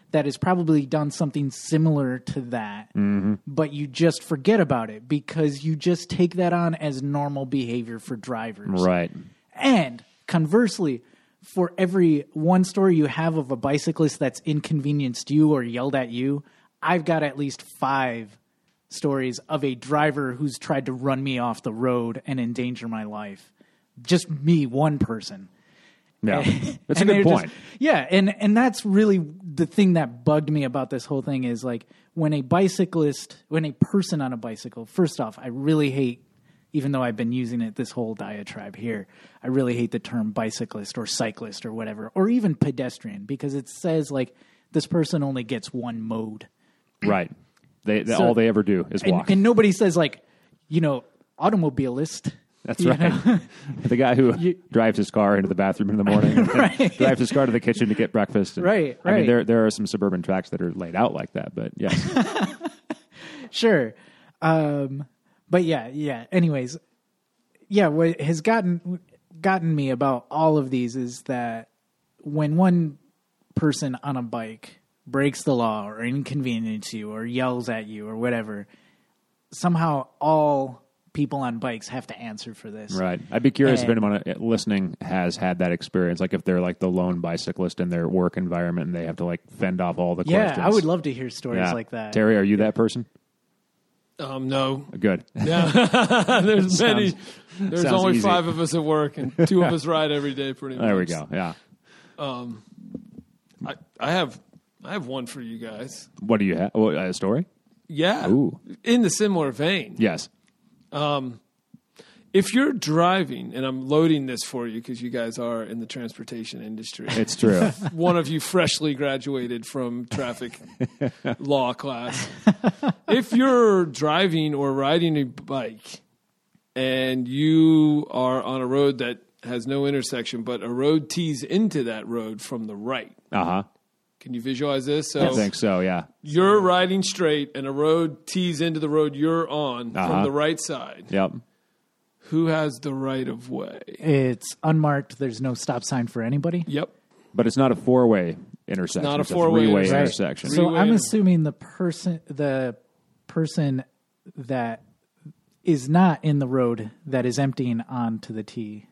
Speaker 1: that has probably done something similar to that,
Speaker 2: Mm-hmm.
Speaker 1: but you just forget about it because you just take that on as normal behavior for drivers.
Speaker 2: Right.
Speaker 1: And conversely, for every one story you have of a bicyclist that's inconvenienced you or yelled at you, I've got at least five stories of a driver who's tried to run me off the road and endanger my life. Just me, one person.
Speaker 2: Yeah. That's a
Speaker 1: And
Speaker 2: good
Speaker 1: they're
Speaker 2: point.
Speaker 1: just- yeah, and, and that's really the thing that bugged me about this whole thing is like when a bicyclist, when a person on a bicycle, first off, I really hate, even though I've been using it this whole diatribe here, I really hate the term bicyclist or cyclist or whatever, or even pedestrian, because it says like this person only gets one mode.
Speaker 2: Right. They, they
Speaker 1: So-
Speaker 2: all they ever do is
Speaker 1: And,
Speaker 2: walk.
Speaker 1: and nobody says like, you know, automobilist.
Speaker 2: That's
Speaker 1: you
Speaker 2: right.
Speaker 1: know?
Speaker 2: The guy who
Speaker 1: You-
Speaker 2: drives his car into the bathroom in the morning, and
Speaker 1: Right.
Speaker 2: drives his car to the kitchen to get breakfast. And,
Speaker 1: Right,
Speaker 2: I mean,
Speaker 1: right.
Speaker 2: there there are some suburban tracks that are laid out like that, but yes.
Speaker 1: Sure. Um, but yeah, yeah. Anyways, yeah, what has gotten gotten me about all of these is that when one person on a bike breaks the law or inconveniences you or yells at you or whatever, somehow all people on bikes have to answer for this.
Speaker 2: Right. I'd be curious if
Speaker 1: And-
Speaker 2: anyone uh, listening has had that experience, like if they're like the lone bicyclist in their work environment and they have to like fend off all the
Speaker 1: Yeah,
Speaker 2: questions.
Speaker 1: I would love to hear stories
Speaker 2: Yeah.
Speaker 1: like that.
Speaker 2: Terry, are you that person?
Speaker 3: Um, no.
Speaker 2: Good.
Speaker 3: Yeah. There's many. There's
Speaker 2: sounds
Speaker 3: only
Speaker 2: easy.
Speaker 3: five of us at work, and two of us ride every day pretty much.
Speaker 2: There we go. Yeah.
Speaker 3: I, I have I have one for you guys.
Speaker 2: What do you have? Oh, a story?
Speaker 3: Yeah.
Speaker 2: Ooh.
Speaker 3: In the similar vein.
Speaker 2: Yes.
Speaker 3: If you're driving, and I'm loading this for you because you guys are in the transportation industry.
Speaker 2: It's true.
Speaker 3: One of you freshly graduated from traffic law class. If you're driving or riding a bike and you are on a road that has no intersection, but a road tees into that road from the right.
Speaker 2: Uh huh.
Speaker 3: Can you visualize this?
Speaker 2: I
Speaker 3: So
Speaker 2: think so. Yeah.
Speaker 3: you're riding straight and a road tees into the road you're on
Speaker 2: Uh-huh.
Speaker 3: from the right side.
Speaker 2: Yep.
Speaker 3: Who has the right of way?
Speaker 1: It's unmarked. There's no stop sign for anybody.
Speaker 3: Yep.
Speaker 2: But it's not a four way intersection.
Speaker 3: Not a
Speaker 2: it's
Speaker 3: four-way
Speaker 2: three-way
Speaker 3: intersection.
Speaker 2: intersection.
Speaker 3: Right.
Speaker 1: So
Speaker 3: Three-way
Speaker 1: I'm
Speaker 3: inter-
Speaker 1: assuming the person the person that is not in the road that is emptying onto the T,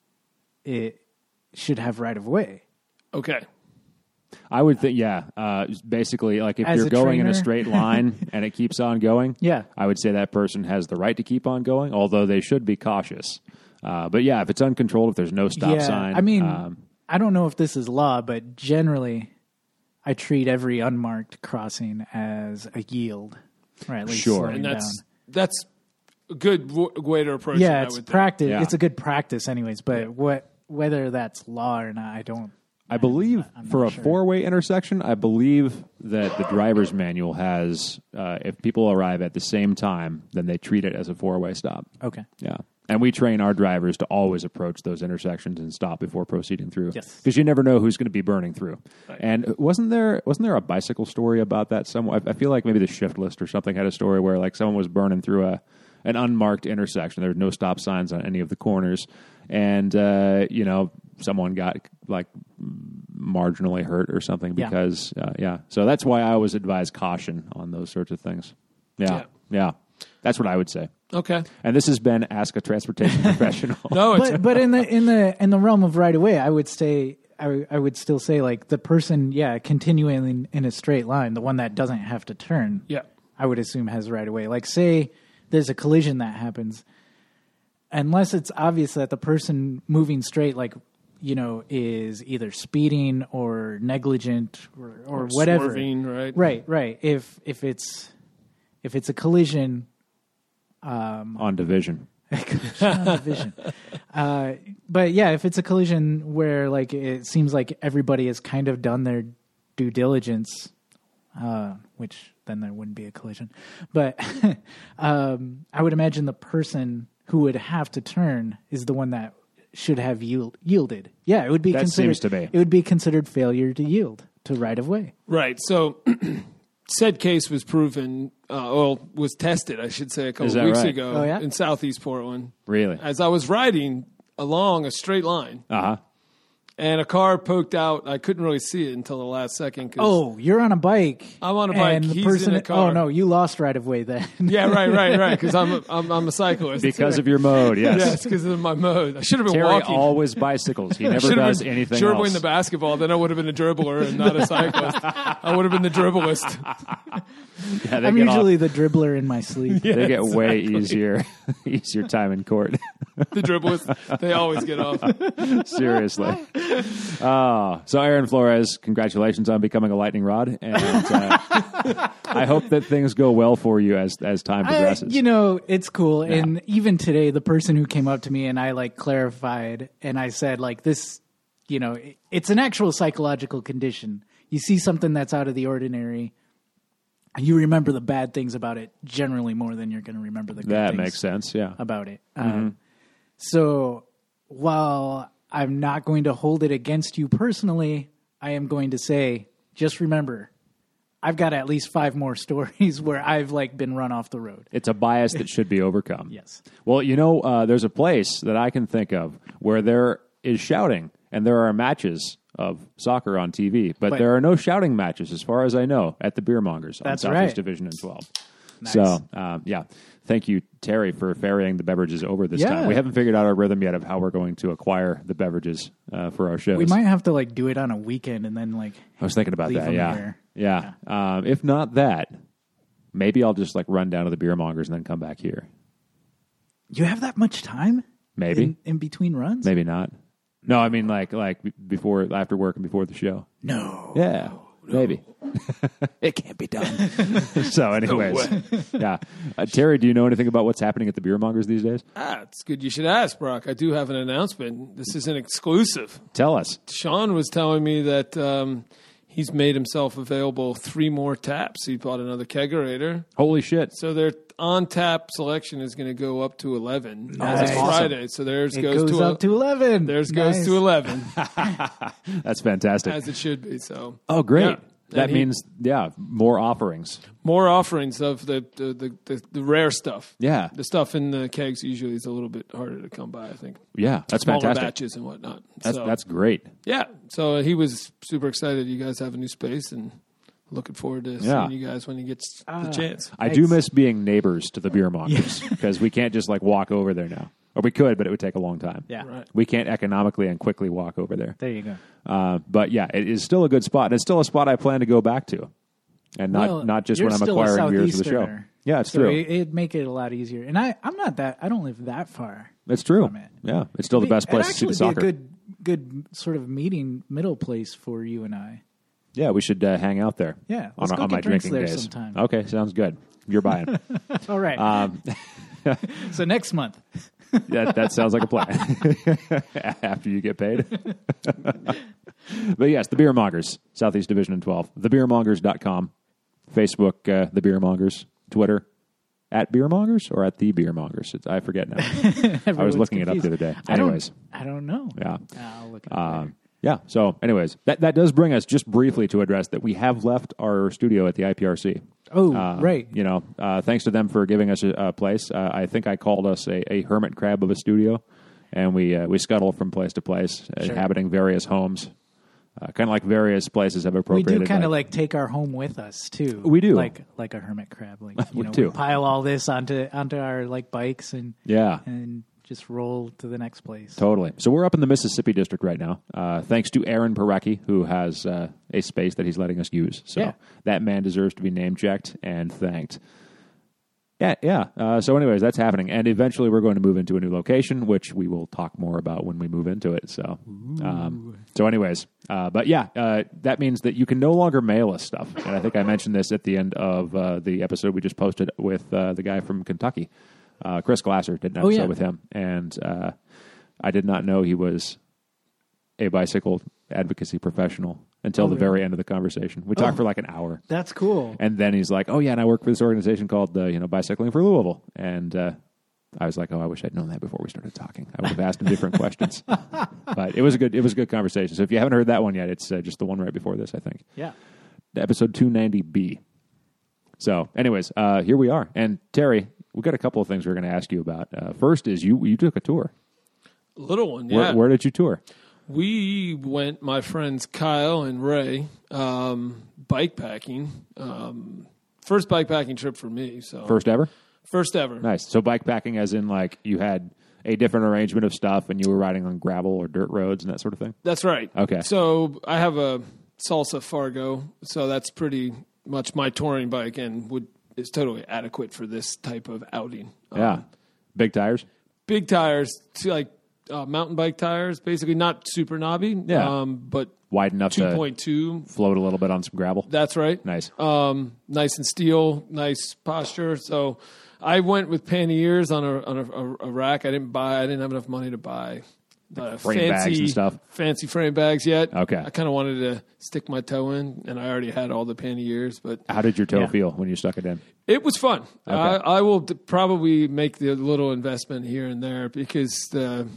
Speaker 1: it should have right of way.
Speaker 3: Okay.
Speaker 2: I would think, yeah. Uh, basically, like if
Speaker 1: As
Speaker 2: you're
Speaker 1: a
Speaker 2: going in a
Speaker 1: trainer?
Speaker 2: straight line and it keeps on going,
Speaker 1: Yeah.
Speaker 2: I would say that person has the right to keep on going, although they should be cautious. Uh, but yeah, if it's uncontrolled, if there's no stop
Speaker 1: yeah,
Speaker 2: sign,
Speaker 1: I mean,
Speaker 2: um,
Speaker 1: I don't know if this is law, but generally, I treat every unmarked crossing as a yield, or at least
Speaker 2: Sure.
Speaker 1: slowing
Speaker 3: And that's
Speaker 1: down.
Speaker 3: that's a good w- way to approach it.
Speaker 1: Yeah,
Speaker 3: I
Speaker 1: it's
Speaker 3: would think.
Speaker 1: practice.
Speaker 2: Yeah.
Speaker 1: It's a good practice, anyways. But what whether that's law or not, I don't.
Speaker 2: I believe for a
Speaker 1: sure.
Speaker 2: four-way intersection, I believe that the driver's manual has, uh, if people arrive at the same time, then they treat it as a four-way stop.
Speaker 1: Okay.
Speaker 2: Yeah. And we train our drivers to always approach those intersections and stop before proceeding through.
Speaker 1: Yes.
Speaker 2: Because you never know who's going to be burning through. And wasn't there wasn't there a bicycle story about that somewhere? I I feel like maybe the Shift List or something had a story where like someone was burning through a an unmarked intersection. There were no stop signs on any of the corners. And, uh, you know, someone got like marginally hurt or something
Speaker 1: Yeah.
Speaker 2: because, uh, yeah. So that's why I always advise caution on those sorts of things. Yeah.
Speaker 3: Yeah.
Speaker 2: Yeah. That's what I would say.
Speaker 3: Okay.
Speaker 2: And this has been Ask a Transportation Professional.
Speaker 3: No, it's
Speaker 1: But but in the in the in the realm of right away, I would say I I would still say like the person, yeah, continuing in, in a straight line, the one that doesn't have to turn.
Speaker 3: yeah.
Speaker 1: I would assume has right away. Like say there's a collision that happens, unless it's obvious that the person moving straight, like you know, is either speeding or negligent or, or,
Speaker 3: Or
Speaker 1: whatever.
Speaker 3: swerving, right?
Speaker 1: Right, right. If if it's if it's a collision,
Speaker 2: on division.
Speaker 1: on division. Uh, but yeah, if it's a collision where like it seems like everybody has kind of done their due diligence, uh, which then there wouldn't be a collision. But um, I would imagine the person who would have to turn is the one that should have yield, yielded. Yeah, it would be
Speaker 2: That
Speaker 1: considered.
Speaker 2: seems to be.
Speaker 1: It would be considered failure to yield to right of way.
Speaker 3: Right. So said case was proven, uh, well, was tested, I should say, a couple
Speaker 2: Is
Speaker 3: of
Speaker 2: that
Speaker 3: weeks
Speaker 2: right?
Speaker 3: ago
Speaker 1: Oh, yeah?
Speaker 3: in Southeast Portland.
Speaker 2: Really?
Speaker 3: As I was riding along a straight line,
Speaker 2: Uh huh.
Speaker 3: and a car poked out. I couldn't really see it until the last second. Cause
Speaker 1: Oh, you're on a bike.
Speaker 3: I'm on a bike.
Speaker 1: And the
Speaker 3: He's
Speaker 1: person,
Speaker 3: in a car.
Speaker 1: Oh no, you lost right of way then.
Speaker 3: Yeah, right, right, right. Because I'm, a, I'm I'm a cyclist.
Speaker 2: Because of your mode, yes.
Speaker 3: Yes, because of my mode. I should have been
Speaker 2: Terry
Speaker 3: walking.
Speaker 2: always bicycles. He never
Speaker 3: Should've
Speaker 2: does
Speaker 3: been,
Speaker 2: anything
Speaker 3: should have
Speaker 2: else.
Speaker 3: been the basketball. Then I would have been a dribbler and not a cyclist. I would have been the dribblist.
Speaker 2: Yeah, they
Speaker 1: I'm
Speaker 2: get
Speaker 1: usually
Speaker 2: off-
Speaker 1: the dribbler in my sleep.
Speaker 2: they get way
Speaker 3: exactly.
Speaker 2: easier, easier time in court.
Speaker 3: The dribblist. They always get off.
Speaker 2: Seriously. Oh, so Aaron Flores, congratulations on becoming a lightning rod, and uh, I hope that things go well for you as as time
Speaker 1: I,
Speaker 2: progresses.
Speaker 1: you know, it's cool. And even today, the person who came up to me and I like clarified and I said, like, this, you know, it- it's an actual psychological condition. You see something that's out of the ordinary, you remember the bad things about it generally more than you're going to remember the good
Speaker 2: that
Speaker 1: things
Speaker 2: makes sense. Yeah.
Speaker 1: about it. Um, so while I'm not going to hold it against you personally, I am going to say, just remember, I've got at least five more stories where I've like been run off the road.
Speaker 2: It's a bias that should be overcome.
Speaker 1: Yes.
Speaker 2: Well, you know, uh, there's a place that I can think of where there is shouting, and there are matches of soccer on T V, but
Speaker 1: But-
Speaker 2: there are no shouting matches, as far as I know, at the Beer Mongers on
Speaker 1: That's
Speaker 2: Southeast
Speaker 1: right.
Speaker 2: Division and twelve.
Speaker 1: Nice.
Speaker 2: So, um, yeah, thank you, Terry, for ferrying the beverages over this
Speaker 1: Yeah.
Speaker 2: time. We haven't figured out our rhythm yet of how we're going to acquire the beverages uh, for our shows.
Speaker 1: We might have to like do it on a weekend and then like
Speaker 2: I was thinking about
Speaker 1: leave
Speaker 2: that.
Speaker 1: them
Speaker 2: Yeah,
Speaker 1: here.
Speaker 2: yeah. Um, if not that, maybe I'll just like run down to the Beer Mongers and then come back here.
Speaker 1: you have that much time
Speaker 2: Maybe,
Speaker 1: in, in between runs?
Speaker 2: maybe not. No, I mean like like b- before, after work, and before the show.
Speaker 1: No.
Speaker 2: Yeah, maybe. It can't be done. So, anyways, yeah. Uh, Terry, do you know anything about what's happening at the Beer Mongers these days?
Speaker 3: Ah, it's good you should ask, Brock. I do have an announcement. This is an exclusive.
Speaker 2: Tell us.
Speaker 3: Sean was telling me that um, he's made himself available three more taps. He bought another kegerator.
Speaker 2: Holy shit!
Speaker 3: So their on tap selection is going to go up to eleven.
Speaker 1: Nice.
Speaker 3: That's Friday. So theirs
Speaker 1: It
Speaker 3: goes,
Speaker 1: goes,
Speaker 3: to,
Speaker 1: up to eleven.
Speaker 3: theirs
Speaker 1: Nice.
Speaker 3: goes to eleven,
Speaker 2: That's fantastic.
Speaker 3: as it should be. So
Speaker 2: Oh, great.
Speaker 3: Yeah.
Speaker 2: That
Speaker 3: And he-
Speaker 2: means yeah, more offerings.
Speaker 3: more offerings of the the, the, the the rare stuff.
Speaker 2: Yeah,
Speaker 3: The stuff in the kegs usually is a little bit harder to come by. I think
Speaker 2: yeah. That's
Speaker 3: smaller
Speaker 2: fantastic.
Speaker 3: batches and whatnot.
Speaker 2: That's
Speaker 3: so,
Speaker 2: that's great.
Speaker 3: yeah. So he was super excited. You guys have a new space and looking forward to
Speaker 2: Yeah.
Speaker 3: seeing you guys when he gets
Speaker 1: Ah.
Speaker 3: the chance.
Speaker 2: I do
Speaker 1: Thanks.
Speaker 2: miss being neighbors to the Beer Mongers because we can't just like walk over there now. Or we could, but it would take a long time.
Speaker 1: Yeah.
Speaker 3: Right.
Speaker 2: We can't economically and quickly walk over there.
Speaker 1: There you go.
Speaker 2: Uh, but yeah, it is still a good spot. It's still a spot I plan to go back to, and not
Speaker 1: Well,
Speaker 2: not just
Speaker 1: you're
Speaker 2: when I'm
Speaker 1: still a
Speaker 2: acquiring beers for the show.
Speaker 1: Southeasterner.
Speaker 2: Yeah, it's
Speaker 1: So
Speaker 2: true.
Speaker 1: it, it'd make it a lot easier. And I, I'm not that. I don't live that far.
Speaker 2: It's true.
Speaker 1: from it.
Speaker 2: Yeah, it's still the best place to see
Speaker 1: It'd
Speaker 2: the
Speaker 1: actually
Speaker 2: soccer.
Speaker 1: be a good, good sort of meeting middle place for you and I.
Speaker 2: Yeah, we should uh, hang out there.
Speaker 1: Yeah,
Speaker 2: on,
Speaker 1: let's go
Speaker 2: on
Speaker 1: get
Speaker 2: my
Speaker 1: drinks
Speaker 2: drinking
Speaker 1: there
Speaker 2: days.
Speaker 1: sometime.
Speaker 2: Okay, sounds good. You're buying.
Speaker 1: All right.
Speaker 2: um,
Speaker 1: so next month.
Speaker 2: that that sounds like a plan. After you get paid. But yes, the Beer Mongers, Southeast Division and twelve. the beer mongers dot com. Facebook, uh, The Beer Mongers. Twitter, at Beer Mongers or at The Beer Mongers? It's, I forget now. I was
Speaker 1: Everyone's
Speaker 2: looking it up
Speaker 1: confused.
Speaker 2: the other day.
Speaker 1: I don't-
Speaker 2: Anyways,
Speaker 1: I don't know.
Speaker 2: yeah.
Speaker 1: I'll look it up
Speaker 2: Um,
Speaker 1: later.
Speaker 2: yeah. So, anyways, that, that does bring us just briefly to address that we have left our studio at the I P R C.
Speaker 1: Oh,
Speaker 2: Uh,
Speaker 1: right.
Speaker 2: You know, uh, thanks to them for giving us a, a place. Uh, I think I called us a, a hermit crab of a studio, and we uh, we scuttle from place to place,
Speaker 1: Sure.
Speaker 2: inhabiting various homes. Uh, kind of like various places have
Speaker 1: We
Speaker 2: appropriated.
Speaker 1: do kind of
Speaker 2: like,
Speaker 1: like take our home with us too.
Speaker 2: We do.
Speaker 1: like like a hermit crab. Like you
Speaker 2: We
Speaker 1: know,
Speaker 2: do.
Speaker 1: we pile all this onto onto our like bikes and
Speaker 2: yeah.
Speaker 1: and just roll to the next place.
Speaker 2: Totally. So we're up in the Mississippi district right now, uh, thanks to Aaron Parecki, who has uh, a space that he's letting us use. So
Speaker 1: Yeah.
Speaker 2: that man deserves to be name checked and thanked. Yeah, yeah. Uh, so, anyways, that's happening, and eventually we're going to move into a new location, which we will talk more about when we move into it. So, um, so, anyways, uh, but yeah, uh, that means that you can no longer mail us stuff, and I think I mentioned this at the end of uh, the episode we just posted with uh, the guy from Kentucky. Uh, Chris Glasser did an
Speaker 1: Oh,
Speaker 2: episode
Speaker 1: yeah.
Speaker 2: with him, and uh, I did not know he was a bicycle advocacy professional until
Speaker 1: Oh,
Speaker 2: the
Speaker 1: really?
Speaker 2: very end of the conversation. We talked
Speaker 1: Oh.
Speaker 2: for like an hour,
Speaker 1: That's cool.
Speaker 2: and then he's like, "Oh yeah, and I work for this organization called uh, you know Bicycling for Louisville," and uh, I was like, "Oh, I wish I'd known that before we started talking. I would have asked him different questions." But it was a good it was a good conversation. So if you haven't heard that one yet, it's uh, just the one right before this, I think,
Speaker 1: Yeah.
Speaker 2: episode two ninety B. So, anyways, uh, here we are, and Terry, we got a couple of things we're going to ask you about. Uh, first is you you took a tour.
Speaker 3: Little one,
Speaker 2: Where,
Speaker 3: yeah.
Speaker 2: where did you tour?
Speaker 3: We went, my friends Kyle and Ray, um, bike packing. Um, first bike packing trip for me. So
Speaker 2: First ever?
Speaker 3: First ever.
Speaker 2: Nice. So bike packing as in like you had a different arrangement of stuff and you were riding on gravel or dirt roads and that sort of thing?
Speaker 3: That's right.
Speaker 2: Okay.
Speaker 3: So I have a Salsa Fargo, so that's pretty much my touring bike and would is totally adequate for this type of outing.
Speaker 2: Yeah.
Speaker 3: Um,
Speaker 2: Big tires?
Speaker 3: big tires, to like uh, mountain bike tires, basically not super knobby,
Speaker 2: Yeah.
Speaker 3: um, but
Speaker 2: Wide enough
Speaker 3: two
Speaker 2: to
Speaker 3: point two.
Speaker 2: float a little bit on some gravel?
Speaker 3: That's right.
Speaker 2: Nice.
Speaker 3: Um, nice and steel, nice posture. So I went with panniers on a on a, a rack. I didn't buy. I didn't have enough money to buy the
Speaker 2: frame
Speaker 3: fancy
Speaker 2: bags and stuff?
Speaker 3: fancy frame bags yet.
Speaker 2: Okay.
Speaker 3: I kind of wanted to stick my toe in, and I already had all the panniers, but
Speaker 2: How did your toe
Speaker 1: Yeah.
Speaker 2: feel when you stuck it in?
Speaker 3: it was fun. I, I will d- probably make the little investment here and there because the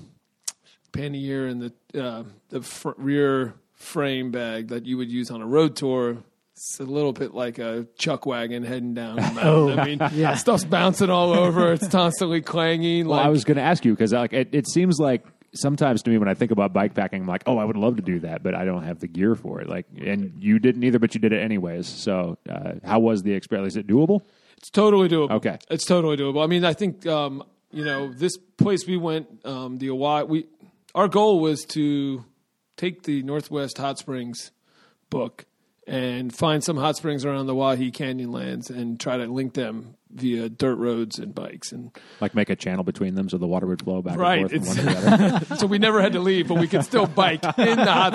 Speaker 3: pannier and the uh, the fr- rear frame bag that you would use on a road tour. It's a little bit like a chuck wagon heading down the mountain.
Speaker 1: Oh,
Speaker 3: I mean,
Speaker 1: yeah.
Speaker 3: stuff's bouncing all over. It's constantly clanging.
Speaker 2: Well,
Speaker 3: like,
Speaker 2: I was going to ask you because like it, it seems like sometimes to me when I think about bike packing, I'm like, oh, I would love to do that, but I don't have the gear for it. Like, and you didn't either, but you did it anyways. So, uh, how was the experience? Is it doable?
Speaker 3: It's totally doable.
Speaker 2: Okay.
Speaker 3: It's totally doable. I mean, I think, um, you know, this place we went, um, the Hawaii, we, our goal was to take the Northwest Hot Springs book and find some hot springs around the Wahi Canyonlands and try to link them via dirt roads and bikes. And
Speaker 2: Like make a channel between them so the water would flow back
Speaker 3: Right,
Speaker 2: and forth from
Speaker 3: it's-
Speaker 2: one to the other?
Speaker 3: so we never had to leave, but we could still bike in the hot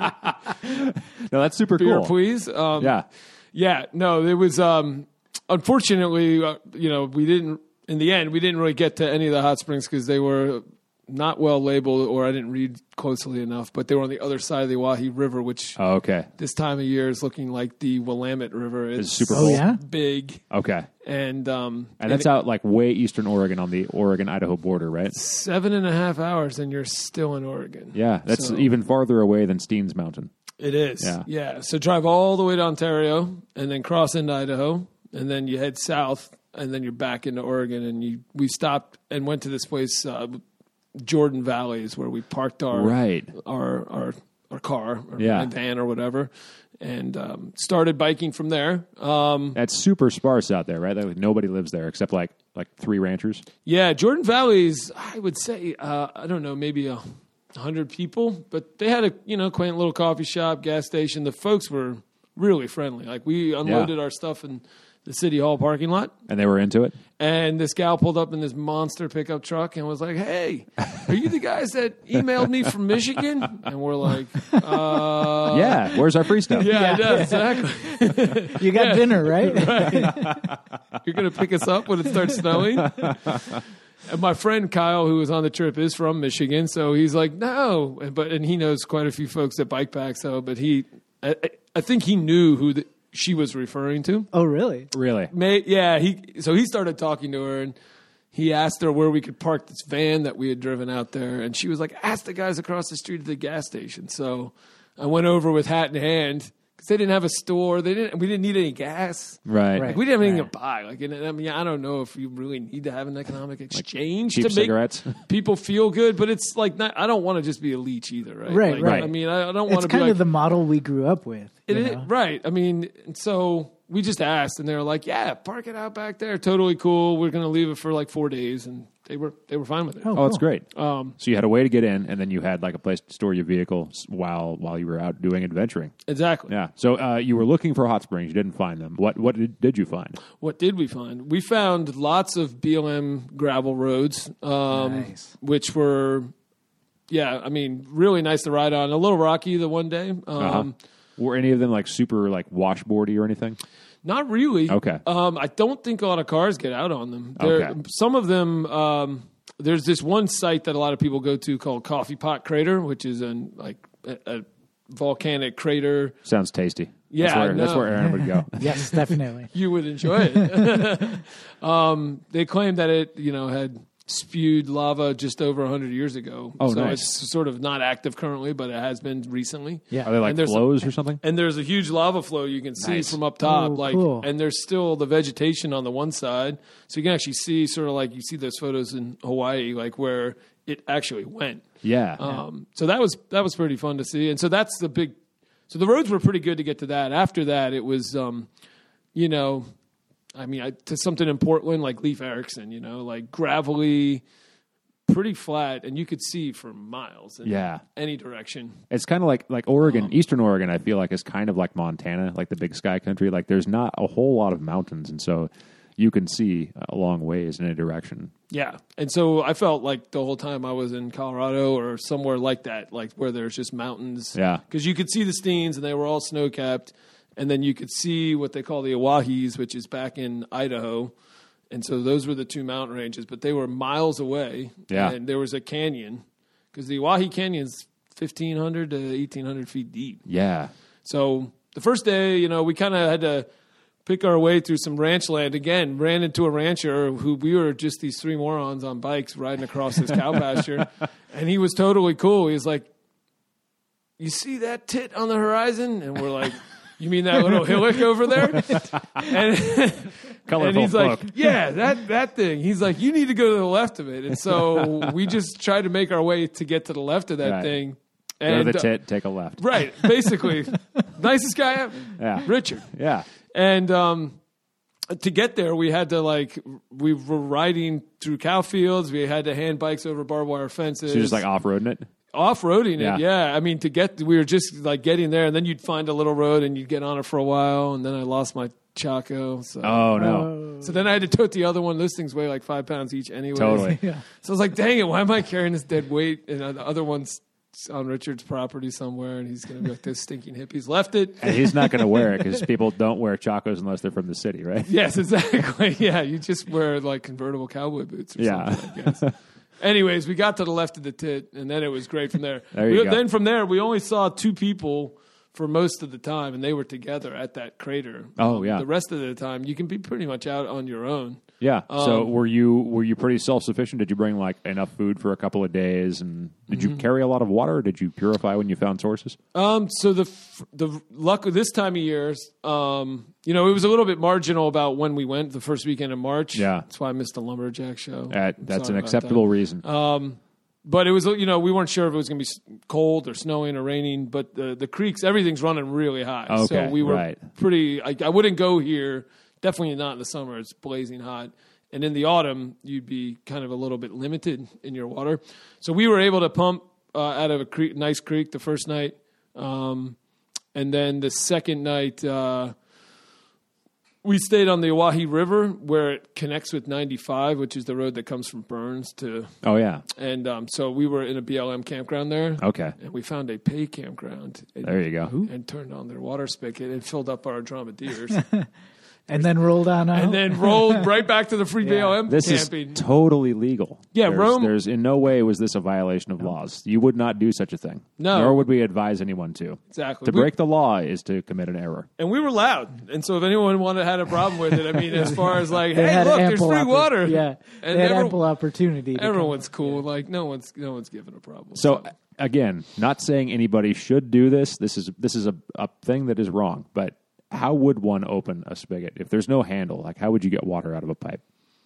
Speaker 3: spring.
Speaker 2: No, that's super
Speaker 3: Beer,
Speaker 2: cool.
Speaker 3: please. Um,
Speaker 2: Yeah.
Speaker 3: Yeah, no, it was, um, unfortunately, uh, you know, we didn't, in the end, we didn't really get to any of the hot springs because they were not well labeled or I didn't read closely enough, but they were on the other side of the Wahi River, which
Speaker 2: Oh, okay.
Speaker 3: this time of year is looking like the Willamette River. It's
Speaker 2: super
Speaker 1: Oh,
Speaker 2: cool.
Speaker 1: yeah?
Speaker 3: big.
Speaker 2: Okay.
Speaker 3: And, um,
Speaker 2: And that's out like way eastern Oregon on the Oregon-Idaho border, right?
Speaker 3: seven and a half hours and you're still in Oregon.
Speaker 2: Yeah. That's
Speaker 3: So-
Speaker 2: even farther away than Steens Mountain.
Speaker 3: It is.
Speaker 2: Yeah.
Speaker 3: Yeah. So drive all the way to Ontario and then cross into Idaho and then you head south and then you're back into Oregon and you we stopped and went to this place uh, Jordan Valley is where we parked our
Speaker 2: Right.
Speaker 3: our our our car or
Speaker 2: Yeah.
Speaker 3: my van or whatever and um, started biking from there. Um,
Speaker 2: That's super sparse out there, right? Like nobody lives there except like like three ranchers.
Speaker 3: yeah, Jordan Valley's I would say uh, I don't know maybe a hundred people, but they had a you know quaint little coffee shop, gas station. The folks were really friendly. Like we unloaded our stuff in the city hall parking lot.
Speaker 2: And they were into it?
Speaker 3: And this gal pulled up in this monster pickup truck and was like, "Hey, are you the guys that emailed me from Michigan?" And we're like, uh,
Speaker 2: yeah. Where's our free stuff?
Speaker 3: yeah, yeah, exactly.
Speaker 1: You got dinner, right?
Speaker 3: You're going to pick us up when it starts snowing?" And my friend Kyle, who was on the trip, is from Michigan, so he's like, "No," but and he knows quite a few folks that bike pack. So, but he, I, I think he knew who the, she was referring to.
Speaker 1: Oh, really?
Speaker 2: Really?
Speaker 3: May, yeah, he so he started talking to her and he asked her where we could park this van that we had driven out there, and she was like, "Ask the guys across the street at the gas station." So I went over with hat in hand because they didn't have a store. They didn't. We didn't need any gas.
Speaker 2: Right.
Speaker 1: Right.
Speaker 3: We didn't have anything
Speaker 1: Right.
Speaker 3: to buy. Like, and, I mean, I don't know if you really need to have an economic exchange
Speaker 2: Cheap
Speaker 3: to make
Speaker 2: cigarettes.
Speaker 3: people feel good, but it's like not, I don't want to just be a leech either, right?
Speaker 1: Right,
Speaker 3: Like,
Speaker 1: right.
Speaker 3: I mean, I, I don't want
Speaker 1: It's
Speaker 3: to be
Speaker 1: kind
Speaker 3: like
Speaker 1: of the model we grew up with.
Speaker 3: it
Speaker 1: you
Speaker 3: is,
Speaker 1: know?
Speaker 3: right. I mean, and so we just asked, and they were like, "Yeah, park it out back there. Totally cool. We're going to leave it for like four days," and they were they were fine with it.
Speaker 1: Oh,
Speaker 2: Oh, that's
Speaker 1: cool.
Speaker 2: great.
Speaker 3: Um,
Speaker 2: So you had a way to get in, and then you had like a place to store your vehicle s- while while you were out doing adventuring.
Speaker 3: exactly.
Speaker 2: Yeah. So uh, you were looking for hot springs. You didn't find them. What what did, did you find?
Speaker 3: What did we find? We found lots of B L M gravel roads, um,
Speaker 1: Nice.
Speaker 3: which were, yeah, I mean, really nice to ride on. A little rocky the one day. Um,
Speaker 2: Uh-huh. Were any of them like super like washboardy or anything?
Speaker 3: Not really.
Speaker 2: Okay.
Speaker 3: Um, I don't think a lot of cars get out on them. There,
Speaker 2: Okay.
Speaker 3: Some of them. Um, there's this one site that a lot of people go to called Coffee Pot Crater, which is an like a, a volcanic crater.
Speaker 2: Sounds tasty.
Speaker 3: Yeah,
Speaker 2: That's where, that's
Speaker 3: no.
Speaker 2: where Aaron would go.
Speaker 1: Yes, definitely.
Speaker 3: You would enjoy it. um, they claim that it, you know, had spewed lava just over one hundred years ago.
Speaker 2: Oh,
Speaker 3: so
Speaker 2: nice.
Speaker 3: it's sort of not active currently, but it has been recently.
Speaker 1: Yeah.
Speaker 2: Are they like
Speaker 3: And there's a-
Speaker 2: flows or something?
Speaker 3: And there's a huge lava flow you can see
Speaker 2: Nice.
Speaker 3: from up top,
Speaker 1: Oh,
Speaker 3: like,
Speaker 1: cool.
Speaker 3: and there's still the vegetation on the one side, so you can actually see sort of like you see those photos in Hawaii, like where it actually went.
Speaker 2: Yeah.
Speaker 3: Um, so that was that was pretty fun to see, and so that's the big. So the roads were pretty good to get to that. After that, it was, um, you know, I mean, I, to something in Portland like Leif Erikson, you know, like gravelly, pretty flat, and you could see for miles in
Speaker 2: Yeah.
Speaker 3: any direction.
Speaker 2: It's kind of like like Oregon,
Speaker 3: Um,
Speaker 2: Eastern Oregon. I feel like is kind of like Montana, like the Big Sky country. Like there's not a whole lot of mountains, and so you can see a long ways in any direction.
Speaker 3: Yeah. And so I felt like the whole time I was in Colorado or somewhere like that, like where there's just mountains.
Speaker 2: Yeah.
Speaker 3: Because you could see the Steens and they were all snow capped. And then you could see what they call the Owahis, which is back in Idaho. And so those were the two mountain ranges, but they were miles away.
Speaker 2: Yeah.
Speaker 3: And there was a canyon because the Oahe Canyon's fifteen hundred to eighteen hundred feet deep.
Speaker 2: Yeah.
Speaker 3: So the first day, you know, we kind of had to pick our way through some ranch land. Again, ran into a rancher who we were just these three morons on bikes riding across his cow pasture. And he was totally cool. He was like, "You see that tit on the horizon?" And we're like, "You mean that little hillock over there?" And,
Speaker 2: Colorful
Speaker 3: and he's like,
Speaker 2: book.
Speaker 3: "Yeah, that, that thing." He's like, "You need to go to the left of it." And so we just tried to make our way to get to the left of that
Speaker 2: Right.
Speaker 3: thing.
Speaker 2: Go
Speaker 3: And,
Speaker 2: to the
Speaker 3: uh,
Speaker 2: tit, take a left.
Speaker 3: right, basically. Nicest guy ever.
Speaker 2: Yeah.
Speaker 3: Richard.
Speaker 2: Yeah.
Speaker 3: And um, to get there, we had to like we were riding through cow fields. We had to hand bikes over barbed wire fences.
Speaker 2: So you're just like off roading it.
Speaker 3: off roading
Speaker 2: Yeah.
Speaker 3: it. Yeah, I mean to get we were just like getting there, and then you'd find a little road and you'd get on it for a while, and then I lost my Chaco. So
Speaker 2: Oh no.
Speaker 3: so then I had to tote the other one. Those things weigh like five pounds each anyway.
Speaker 2: Totally.
Speaker 1: Yeah.
Speaker 3: So I was like, dang it, why am I carrying this dead weight? And uh, the other one's on Richard's property somewhere, and he's going to be like, those stinking hippies left it.
Speaker 2: And he's not going to wear it because people don't wear chacos unless they're from the city, right?
Speaker 3: Yes, exactly. Yeah, you just wear like convertible cowboy boots or
Speaker 2: Yeah.
Speaker 3: something, I guess. Anyways, we got to the left of the tit, and then it was great from there.
Speaker 2: There you
Speaker 3: we,
Speaker 2: go.
Speaker 3: Then from there, we only saw two people for most of the time, and they were together at that crater.
Speaker 2: Oh,
Speaker 3: Um,
Speaker 2: yeah.
Speaker 3: The rest of the time, you can be pretty much out on your own.
Speaker 2: Yeah. so
Speaker 3: Um,
Speaker 2: were you were you pretty self sufficient? Did you bring like enough food for a couple of days? And did
Speaker 3: Mm-hmm.
Speaker 2: you carry a lot of water? Or did you purify when you found sources?
Speaker 3: Um, so the f- the luck of this time of year, um, you know, it was a little bit marginal about when we went the first weekend in March.
Speaker 2: Yeah.
Speaker 3: That's why I missed the lumberjack show.
Speaker 2: That,
Speaker 3: I'm
Speaker 2: that's
Speaker 3: sorry
Speaker 2: an
Speaker 3: about
Speaker 2: acceptable
Speaker 3: that.
Speaker 2: reason.
Speaker 3: Um, but it was, you know, we weren't sure if it was going to be s- cold or snowing or raining, but the, the creeks, everything's running really high.
Speaker 2: Okay,
Speaker 3: so we were
Speaker 2: right.
Speaker 3: pretty, I, I wouldn't go here, definitely not in the summer. It's blazing hot. And in the autumn, you'd be kind of a little bit limited in your water. So we were able to pump uh, out of a creek, nice creek the first night. Um, and then the second night, uh, we stayed on the Oahe River where it connects with ninety-five, which is the road that comes from Burns to,
Speaker 2: Oh yeah.
Speaker 3: and um, so we were in a B L M campground there.
Speaker 2: Okay.
Speaker 3: And we found a pay campground. And,
Speaker 2: There you go.
Speaker 3: and turned on their water spigot and filled up our dromedars.
Speaker 1: And then rolled on out.
Speaker 3: and then rolled right back to the free B L M
Speaker 2: This
Speaker 3: camping.
Speaker 2: is totally legal.
Speaker 3: Yeah,
Speaker 2: there's,
Speaker 3: Rome-
Speaker 2: There's in no way was this a violation of laws. You would not do such a thing.
Speaker 3: No.
Speaker 2: Nor would we advise anyone to.
Speaker 3: Exactly.
Speaker 2: To
Speaker 3: We-
Speaker 2: break the law is to commit an error.
Speaker 3: and we were loud. And so if anyone wanted had a problem with it, I mean, as far as like,
Speaker 1: They
Speaker 3: hey,
Speaker 1: had
Speaker 3: look, there's
Speaker 1: ample
Speaker 3: free
Speaker 1: oppor-
Speaker 3: water.
Speaker 1: Yeah,
Speaker 3: And
Speaker 1: they had
Speaker 3: everyone-
Speaker 1: ample opportunity. To
Speaker 3: Everyone's cool. Like no one's no one's giving a problem.
Speaker 2: So again, not saying anybody should do this. This is this is a, a thing that is wrong. But how would one open a spigot if there's no handle? Like, how would you get water out of a pipe?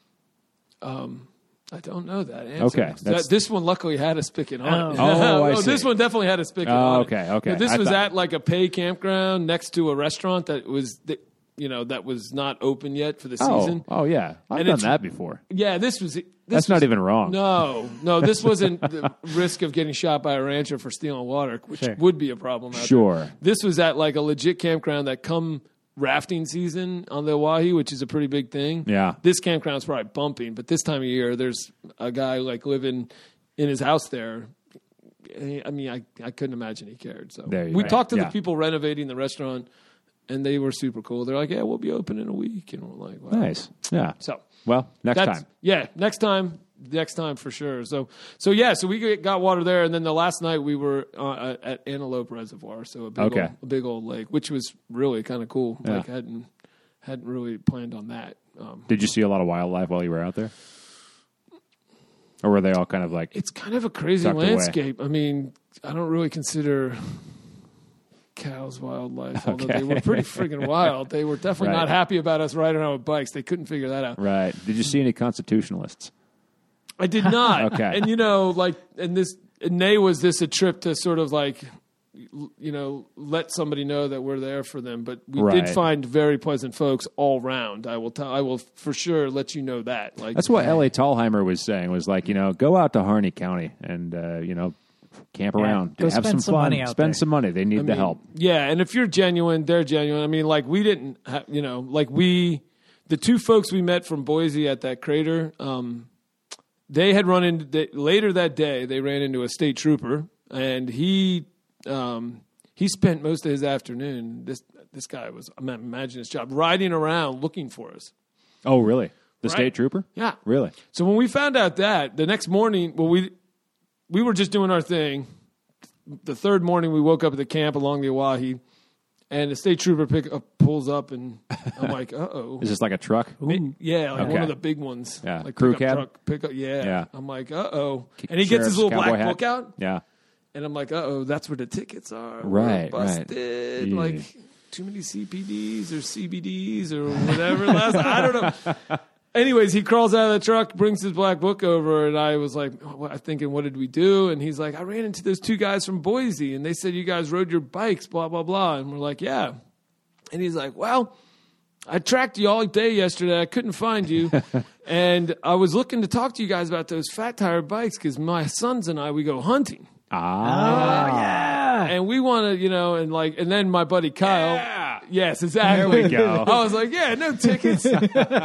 Speaker 3: Um, I don't know that answer.
Speaker 2: Okay,
Speaker 3: That-
Speaker 2: that's-
Speaker 3: this one luckily had a spigot on it.
Speaker 2: Oh, I
Speaker 3: this
Speaker 2: see.
Speaker 3: one definitely had a spigot
Speaker 2: Oh,
Speaker 3: on it.
Speaker 2: okay, okay.
Speaker 3: But this
Speaker 2: I
Speaker 3: was
Speaker 2: thought-
Speaker 3: at like a pay campground next to a restaurant that was, that, you know, that was not open yet for the
Speaker 2: Oh,
Speaker 3: season.
Speaker 2: oh yeah, I've
Speaker 3: And
Speaker 2: done
Speaker 3: it's-
Speaker 2: that before.
Speaker 3: Yeah, this was. This
Speaker 2: That's
Speaker 3: was,
Speaker 2: not even wrong.
Speaker 3: No, no, this wasn't the risk of getting shot by a rancher for stealing water, which
Speaker 1: Sure.
Speaker 3: would be a problem. Out
Speaker 2: Sure.
Speaker 3: there. This was at like a legit campground that come rafting season on the Oahe, which is a pretty big thing.
Speaker 2: Yeah.
Speaker 3: This campground's probably bumping, but this time of year, there's a guy like living in his house there. I mean, I, I couldn't imagine he cared. So
Speaker 2: There you
Speaker 3: we
Speaker 2: go.
Speaker 3: talked to
Speaker 2: Yeah.
Speaker 3: the people renovating the restaurant, and they were super cool. They're like, "Yeah, we'll be open in a week," and we're like, wow.
Speaker 2: Nice. Yeah.
Speaker 3: So
Speaker 2: Well, next
Speaker 3: that's,
Speaker 2: time.
Speaker 3: yeah, next time, next time for sure. So, so yeah, so we got water there, and then the last night we were uh, at Antelope Reservoir, so a big,
Speaker 2: Okay.
Speaker 3: old, a big old lake, which was really kind of cool.
Speaker 2: Yeah.
Speaker 3: Like, hadn't hadn't really planned on that. Um,
Speaker 2: Did you see a lot of wildlife while you were out there? Or were they all kind of like...
Speaker 3: It's kind of a crazy
Speaker 2: tucked away?
Speaker 3: landscape. I mean, I don't really consider cows wildlife, although
Speaker 2: Okay.
Speaker 3: they were pretty friggin' wild. They were definitely
Speaker 2: Right.
Speaker 3: not happy about us riding around with bikes. They couldn't figure that out.
Speaker 2: Right. Did you see any constitutionalists?
Speaker 3: I did not.
Speaker 2: Okay.
Speaker 3: And, you know, like, and this, and Nay was this a trip to sort of like, you know, let somebody know that we're there for them. But we
Speaker 2: Right.
Speaker 3: did find very pleasant folks all round. I will tell, I will for sure let you know that. Like,
Speaker 2: That's what L A Tallheimer was saying, was like, you know, go out to Harney County and, uh, you know, camp
Speaker 1: Yeah,
Speaker 2: around.
Speaker 1: go
Speaker 2: Have
Speaker 1: spend
Speaker 2: some
Speaker 1: some
Speaker 2: fun.
Speaker 1: money out
Speaker 2: Spend
Speaker 1: there.
Speaker 2: some money. They need
Speaker 3: I
Speaker 2: the
Speaker 3: mean,
Speaker 2: help.
Speaker 3: Yeah, and if you're genuine, they're genuine. I mean, like we didn't, ha- you know, like we, the two folks we met from Boise at that crater, um, they had run into they, later that day. They ran into a state trooper, and he um, he spent most of his afternoon. This this guy was, I mean, imagine his job riding around looking for us.
Speaker 2: Oh, really? The
Speaker 3: Right.
Speaker 2: state trooper?
Speaker 3: Yeah,
Speaker 2: Really?
Speaker 3: So when we found out that the next morning, well, we we were just doing our thing. The third morning, we woke up at the camp along the Oahe, and the state trooper pick up, pulls up, and I'm like, "Uh oh."
Speaker 2: Is this like a truck?
Speaker 3: Yeah, like
Speaker 2: Okay.
Speaker 3: one of the big ones.
Speaker 2: Yeah.
Speaker 3: like
Speaker 2: Crew
Speaker 3: pickup
Speaker 2: cab?
Speaker 3: Truck, pickup, yeah.
Speaker 2: Yeah.
Speaker 3: I'm like, uh oh. And he gets
Speaker 2: Sheriff's
Speaker 3: his little
Speaker 2: cowboy
Speaker 3: black
Speaker 2: hat?
Speaker 3: book out,
Speaker 2: Yeah.
Speaker 3: and I'm like, uh oh, that's where the tickets are. We're
Speaker 2: Right, right.
Speaker 3: busted.
Speaker 2: Yeah.
Speaker 3: Like too many C P Ds or C B Ds or whatever. Last, I don't know. Anyways, he crawls out of the truck, brings his black book over, and I was like, oh, I'm thinking, what did we do? And he's like, I ran into those two guys from Boise, and they said you guys rode your bikes, blah, blah, blah. And we're like, yeah. And he's like, well, I tracked you all day yesterday. I couldn't find you. And I was looking to talk to you guys about those fat tire bikes because my sons and I, we go hunting.
Speaker 2: Ah.
Speaker 1: yeah.
Speaker 3: And we want to, you know, and like, and then my buddy Kyle. Yes, exactly.
Speaker 2: There we go.
Speaker 3: I was like, yeah, no tickets.
Speaker 2: This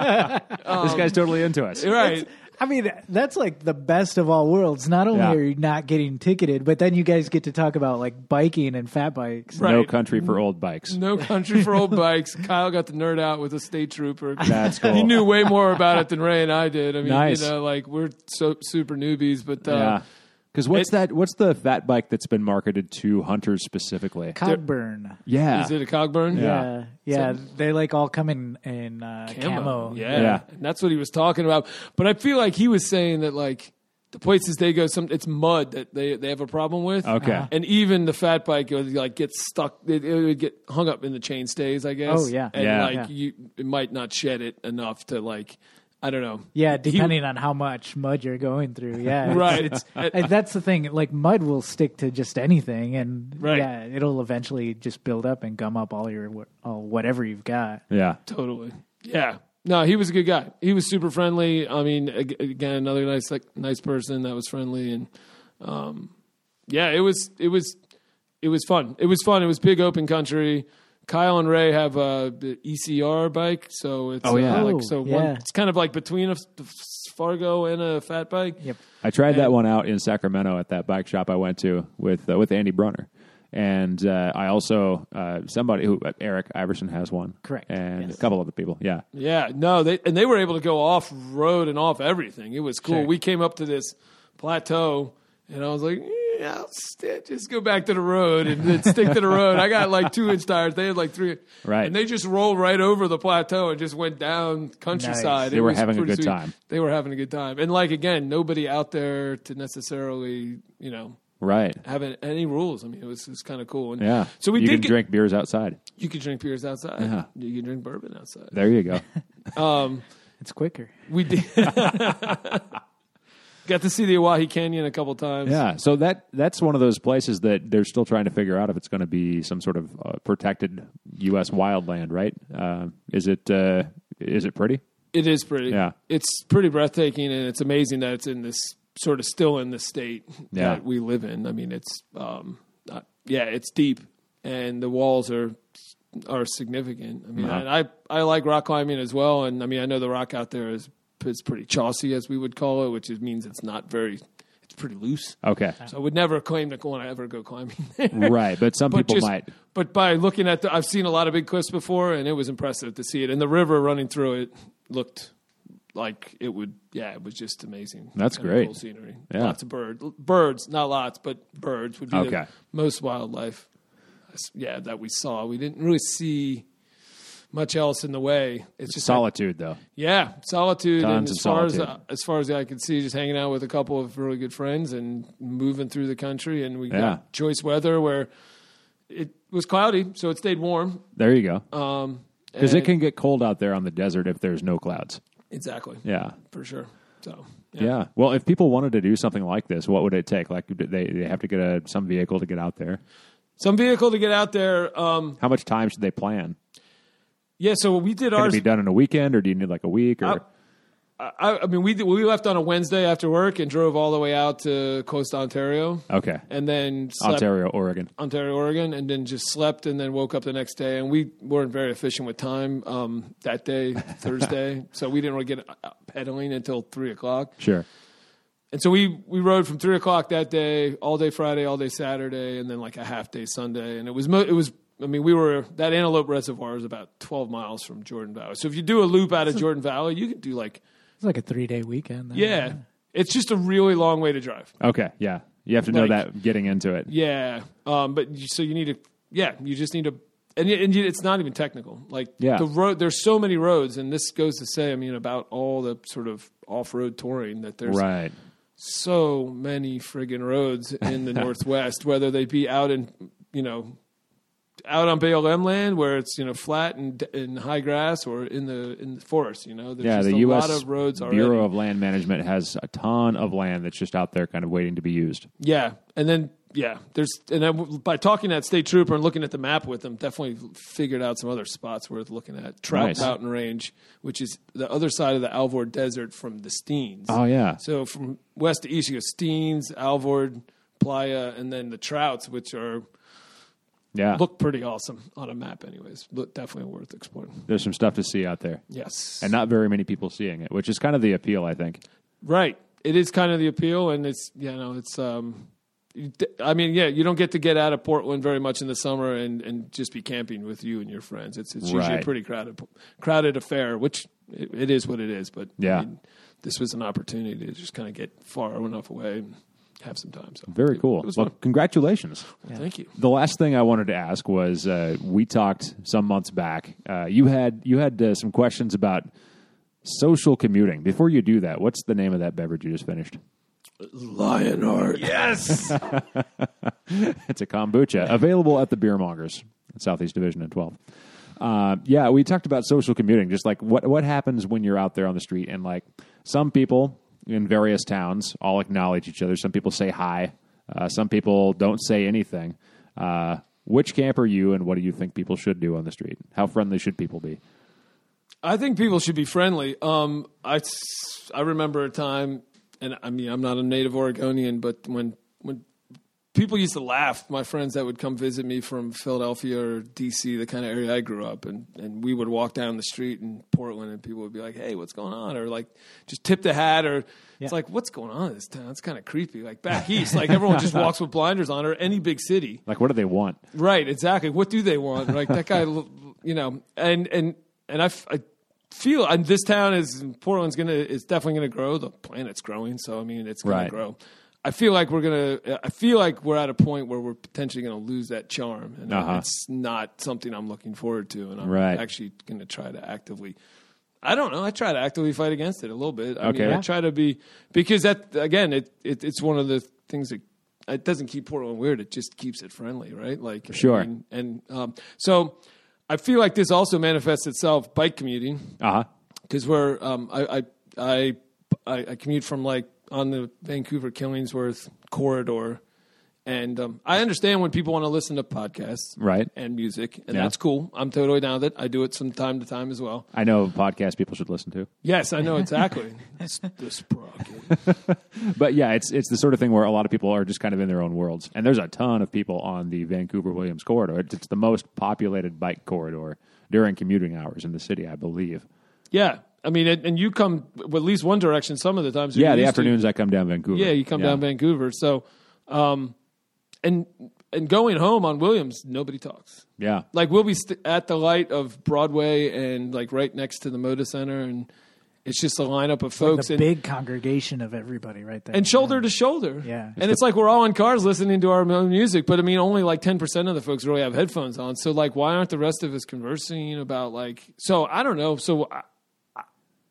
Speaker 2: guy's totally into us.
Speaker 3: Right.
Speaker 1: I mean, that's like the best of all worlds. Not only
Speaker 2: Yeah.
Speaker 1: are you not getting ticketed, but then you guys get to talk about like biking and fat bikes.
Speaker 3: Right.
Speaker 2: No country for old bikes.
Speaker 3: No country for old bikes. Kyle got to nerd out with a state trooper.
Speaker 2: That's cool.
Speaker 3: He knew way more about it than Ray and I did. I mean,
Speaker 2: Nice.
Speaker 3: you know, like we're so super newbies, but uh,
Speaker 2: Yeah. Because what's
Speaker 3: It-
Speaker 2: that? What's the fat bike that's been marketed to hunters specifically?
Speaker 1: Cogburn.
Speaker 2: Yeah.
Speaker 3: is it a Cogburn?
Speaker 1: Yeah. Yeah.
Speaker 3: So-
Speaker 1: they like all come in, in uh, camo.
Speaker 3: Yeah.
Speaker 2: Yeah.
Speaker 3: And that's what he was talking about. But I feel like he was saying that like the places they go, some it's mud that they they have a problem with.
Speaker 2: Okay.
Speaker 1: Uh-huh.
Speaker 3: And even the fat bike would like get stuck. It, it would get hung up in the chain stays, I guess.
Speaker 1: Oh, yeah.
Speaker 3: And
Speaker 2: Yeah.
Speaker 3: like
Speaker 1: Yeah.
Speaker 3: you, it might not shed it enough to like, I don't know.
Speaker 1: Yeah,
Speaker 3: He-
Speaker 1: depending on how much mud you're going through. Yeah, it's-
Speaker 3: Right.
Speaker 1: It's, and that's the thing. Like mud will stick to just anything, and
Speaker 3: Right.
Speaker 1: yeah, it'll eventually just build up and gum up all your all whatever you've got.
Speaker 2: Yeah.
Speaker 3: Totally. Yeah. No, he was a good guy. He was super friendly. I mean, ag- again, another nice, like, nice person that was friendly, and um, yeah, it was, it was, it was fun. It was fun. It was big open country. Kyle and Ray have a the E C R bike, so it's
Speaker 2: Oh, yeah.
Speaker 3: uh, like
Speaker 1: Oh,
Speaker 3: so
Speaker 1: yeah.
Speaker 3: one. It's kind of like between a f- Fargo and a fat bike.
Speaker 1: Yep.
Speaker 2: I tried that
Speaker 3: And-
Speaker 2: one out in Sacramento at that bike shop I went to with uh, with Andy Brunner. And uh, I also, uh, somebody who, uh, Eric Iverson has one.
Speaker 1: Correct.
Speaker 2: And
Speaker 1: Yes.
Speaker 2: a couple other people. Yeah.
Speaker 3: Yeah, no, they and they were able to go off road and off everything. It was cool.
Speaker 1: Sure.
Speaker 3: We came up to this plateau, and I was like, yeah, I'll st- just go back to the road and then stick to the road. I got like two inch tires. They had like three.
Speaker 2: Right.
Speaker 3: And they just rolled right over the plateau and just went down countryside.
Speaker 1: Nice.
Speaker 3: It
Speaker 2: They were
Speaker 3: was
Speaker 2: having a
Speaker 3: pretty
Speaker 2: good
Speaker 3: sweet.
Speaker 2: time.
Speaker 3: They were having a good time. And like, again, nobody out there to necessarily, you know,
Speaker 2: Right.
Speaker 3: have any rules. I mean, it was, it was kind of cool. And
Speaker 2: Yeah.
Speaker 3: So we
Speaker 2: you
Speaker 3: did
Speaker 2: can
Speaker 3: get,
Speaker 2: drink beers outside.
Speaker 3: You could drink beers outside.
Speaker 2: Yeah.
Speaker 3: You can drink bourbon outside.
Speaker 2: There you go.
Speaker 3: Um,
Speaker 1: It's quicker.
Speaker 3: we did. Got to see the Oahe Canyon a couple times.
Speaker 2: Yeah, so that that's one of those places that they're still trying to figure out if it's going to be some sort of uh, protected U S wildland, right? Uh, is it uh, is it pretty?
Speaker 3: It is pretty.
Speaker 2: Yeah.
Speaker 3: It's pretty breathtaking, and it's amazing that it's in this sort of still in the state
Speaker 2: Yeah.
Speaker 3: that we live in. I mean, it's um, not, yeah, it's deep, and the walls are are significant. I mean,
Speaker 2: Yeah.
Speaker 3: and I I like rock climbing as well, and I mean, I know the rock out there is is pretty chossy, as we would call it, which is, means it's not very. It's pretty loose.
Speaker 2: Okay,
Speaker 3: So I would never claim to want to ever go climbing.
Speaker 2: right, but some
Speaker 3: But
Speaker 2: people
Speaker 3: just-
Speaker 2: might.
Speaker 3: But by looking at the, I've seen a lot of big cliffs before, and it was impressive to see it. And the river running through it looked like it would, yeah, it was just amazing.
Speaker 2: That's
Speaker 3: Kind of
Speaker 2: great.
Speaker 3: Cool scenery.
Speaker 2: Yeah.
Speaker 3: Lots of birds. Birds, not lots, but birds would be
Speaker 2: Okay.
Speaker 3: the most wildlife, yeah, that we saw. We didn't really see much else in the way. It's just
Speaker 2: Solitude, though.
Speaker 3: Yeah, solitude.
Speaker 2: Tons
Speaker 3: and
Speaker 2: of
Speaker 3: as far
Speaker 2: solitude.
Speaker 3: as uh, as far as I could see, just hanging out with a couple of really good friends and moving through the country. And we
Speaker 2: Yeah.
Speaker 3: got choice weather where it was cloudy, so it stayed warm.
Speaker 2: There you go.
Speaker 3: Um,
Speaker 2: Because it
Speaker 3: and-
Speaker 2: can get cold out there on the desert if there's no clouds.
Speaker 3: exactly
Speaker 2: Yeah.
Speaker 3: for sure. So
Speaker 2: Yeah. Well, if people wanted to do something like this, what would it take? Like, do they they have to get a some vehicle to get out there.
Speaker 3: some vehicle to get out there. Um,
Speaker 2: How much time should they plan?
Speaker 3: yeah, so we did
Speaker 2: Can
Speaker 3: ours.
Speaker 2: it be done in a weekend, or do you need like a week? Or
Speaker 3: I- I, I mean, we did, we left on a Wednesday after work and drove all the way out to Coast Ontario,
Speaker 2: okay,
Speaker 3: and then slept,
Speaker 2: Ontario, Oregon.
Speaker 3: Ontario, Oregon, and then just slept, and then woke up the next day. And we weren't very efficient with time um, that day, Thursday, so we didn't really get out pedaling until three o'clock.
Speaker 2: Sure.
Speaker 3: And so we we rode from three o'clock that day, all day Friday, all day Saturday, and then like a half day Sunday. And it was mo- it was. I mean, we were that Antelope Reservoir is about twelve miles from Jordan Valley. So if you do a loop out of Jordan Valley, you could do like
Speaker 1: It's like a three day weekend. Then.
Speaker 3: yeah, it's just a really long way to drive.
Speaker 2: Okay. Yeah. You have to know
Speaker 3: Like-
Speaker 2: that getting into it.
Speaker 3: Yeah, um, but you, so you need to. Yeah, you just need to. And, y- and you, it's not even technical. Like
Speaker 2: Yeah.
Speaker 3: the road, there's so many roads, and this goes to say, I mean, about all the sort of off-road touring that there's
Speaker 2: Right.
Speaker 3: so many friggin' roads in the Northwest, whether they be out in, you know, out on B L M land where it's, you know, flat and, and high grass, or in the in the forest, you know. There's
Speaker 2: Yeah.
Speaker 3: just
Speaker 2: The
Speaker 3: a
Speaker 2: U S
Speaker 3: lot of roads already.
Speaker 2: Bureau of Land Management has a ton of land that's just out there, kind of waiting to be used.
Speaker 3: Yeah, and then yeah, there's and then by talking to that state trooper and looking at the map with them, definitely figured out some other spots worth looking at. Trout
Speaker 2: Nice.
Speaker 3: Mountain Range, which is the other side of the Alvord Desert from the Steens.
Speaker 2: Oh yeah.
Speaker 3: So from west to east, you go Steens, Alvord, Playa, and then the Trouts, which are
Speaker 2: Yeah.
Speaker 3: look pretty awesome on a map. Anyways, look definitely worth exploring.
Speaker 2: There's some stuff to see out there,
Speaker 3: Yes,
Speaker 2: and not very many people seeing it, which is kind of the appeal, I think.
Speaker 3: right. It is kind of the appeal, and it's you know it's. um you- I mean, yeah, you don't get to get out of Portland very much in the summer and, and just be camping with you and your friends. It's it's usually
Speaker 2: Right.
Speaker 3: a pretty crowded crowded affair, which it, it is what it is. But
Speaker 2: Yeah.
Speaker 3: I mean, this was an opportunity to just kind of get far enough away and have some time. So
Speaker 2: Very
Speaker 3: it-
Speaker 2: cool.
Speaker 3: It was
Speaker 2: Well,
Speaker 3: fun.
Speaker 2: congratulations.
Speaker 3: Well, thank you.
Speaker 2: The last thing I wanted to ask was uh, we talked some months back. Uh, you had you had uh, some questions about social commuting. Before you do that, what's the name of that beverage you just finished?
Speaker 3: Lionheart.
Speaker 2: Yes, it's a kombucha available at the beer mongers, Southeast Division and twelve. Uh, yeah, we talked about social commuting. Just like what what happens when you're out there on the street, and like some people in various towns all acknowledge each other. Some people say hi. Uh, some people don't say anything. Uh, which camp are you, and what do you think people should do on the street? How friendly should people be?
Speaker 3: I think people should be friendly. Um, I, I remember a time, and I mean, I'm not a native Oregonian, but when when people used to laugh, my friends that would come visit me from Philadelphia or D C, the kind of area I grew up, and, and we would walk down the street in Portland, and people would be like, "Hey, what's going on?" Or like, just tip the hat, or it's like, "What's going on in this town?" It's kind of creepy. Like back east, like everyone just walks with blinders on, or any big city.
Speaker 2: Like, what do they want?
Speaker 3: Right, exactly. What do they want? Like that guy, you know, and and and I, f- I feel and this town is Portland's gonna is definitely gonna grow. The planet's growing, so I mean it's gonna
Speaker 2: Right.
Speaker 3: grow. I feel like we're gonna. I feel like we're at a point where we're potentially gonna lose that charm, and
Speaker 2: Uh-huh.
Speaker 3: it's not something I'm looking forward to. And I'm
Speaker 2: Right.
Speaker 3: actually gonna try to actively. I don't know. I try to actively fight against it a little bit. I
Speaker 2: Okay.
Speaker 3: mean, I try to be because that again, it, it it's one of the things that it doesn't keep Portland weird. It just keeps it friendly, right? Like
Speaker 2: Sure.
Speaker 3: I mean, and um, so I feel like this also manifests itself bike commuting
Speaker 2: Uh huh.
Speaker 3: because we're um, I, I I I I commute from like on the Vancouver Killingsworth corridor. And um, I understand when people want to listen to podcasts
Speaker 2: Right.
Speaker 3: and music, and
Speaker 2: Yeah.
Speaker 3: that's cool. I'm totally down with it. I do it from time to time as well.
Speaker 2: I know podcasts people should listen to.
Speaker 3: Yes, I know exactly. It's the sprocket.
Speaker 2: But yeah, it's it's the sort of thing where a lot of people are just kind of in their own worlds, and there's a ton of people on the Vancouver Williams corridor. It's, it's the most populated bike corridor during commuting hours in the city, I believe.
Speaker 3: Yeah, I mean, and and you come with at least one direction some of the times.
Speaker 2: Yeah,
Speaker 3: you're
Speaker 2: the
Speaker 3: used to.
Speaker 2: afternoons I come down Vancouver.
Speaker 3: Yeah, you come down Vancouver. So, um, and and going home on Williams, nobody talks.
Speaker 2: Yeah,
Speaker 3: Like we'll be st- at the light of Broadway and like right next to the Moda Center, and It's just a lineup of
Speaker 1: Like
Speaker 3: folks
Speaker 1: the
Speaker 3: and
Speaker 1: big congregation of everybody right there.
Speaker 3: and shoulder
Speaker 1: yeah.
Speaker 3: to shoulder.
Speaker 1: Yeah.
Speaker 3: And it's like we're all in cars listening to our own music, but I mean, only like ten percent of the folks really have headphones on. So like, why aren't the rest of us conversing about like, so I don't know. So I, I,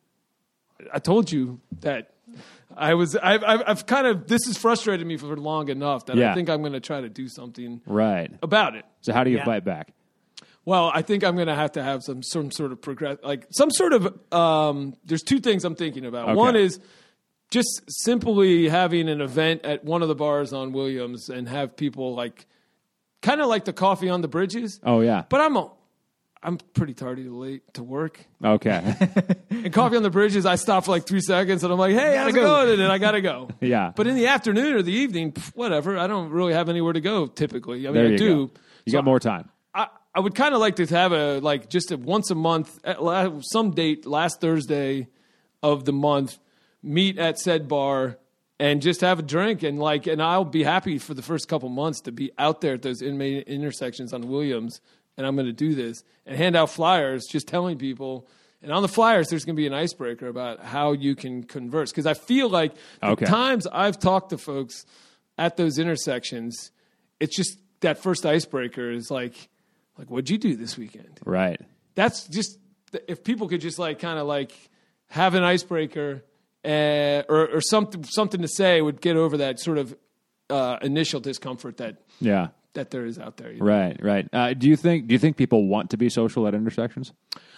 Speaker 3: I told you that I was, I've, I've, I've kind of, this has frustrated me for long enough that
Speaker 2: Yeah.
Speaker 3: I think I'm going to try to do something
Speaker 2: Right.
Speaker 3: about it.
Speaker 2: So how do you
Speaker 1: Yeah.
Speaker 2: fight back?
Speaker 3: Well, I think I'm going to have to have some some sort of progress, like some sort of. Um, there's two things I'm thinking about.
Speaker 2: Okay.
Speaker 3: One is just simply having an event at one of the bars on Williams and have people like, kind of like the coffee on the bridges.
Speaker 2: Oh, yeah.
Speaker 3: But I'm a, I'm pretty tardy to late to work.
Speaker 2: Okay.
Speaker 3: And coffee on the bridges, I stop for like three seconds and I'm like, hey, how's it
Speaker 1: go.
Speaker 3: going? And then I got to go.
Speaker 2: Yeah.
Speaker 3: But in the afternoon or the evening, pff, whatever. I don't really have anywhere to go typically. I mean,
Speaker 2: There
Speaker 3: I
Speaker 2: you
Speaker 3: do.
Speaker 2: go. You
Speaker 3: So
Speaker 2: got more time.
Speaker 3: I, I would kind of like to have a like just a once a month at la- some date last Thursday of the month meet at said bar and just have a drink and like and I'll be happy for the first couple months to be out there at those inmate intersections on Williams and I'm going to do this and hand out flyers just telling people and on the flyers there's going to be an icebreaker about how you can converse because I feel like the
Speaker 2: Okay.
Speaker 3: times I've talked to folks at those intersections it's just that first icebreaker is like Like, what'd you do this weekend?
Speaker 2: Right.
Speaker 3: That's just, if people could just like kind of like have an icebreaker uh, or, or something something to say would get over that sort of uh, initial discomfort that
Speaker 2: Yeah.
Speaker 3: that there is out there. You know?
Speaker 2: Right. Right. Uh, do you think? Do you think people want to be social at intersections?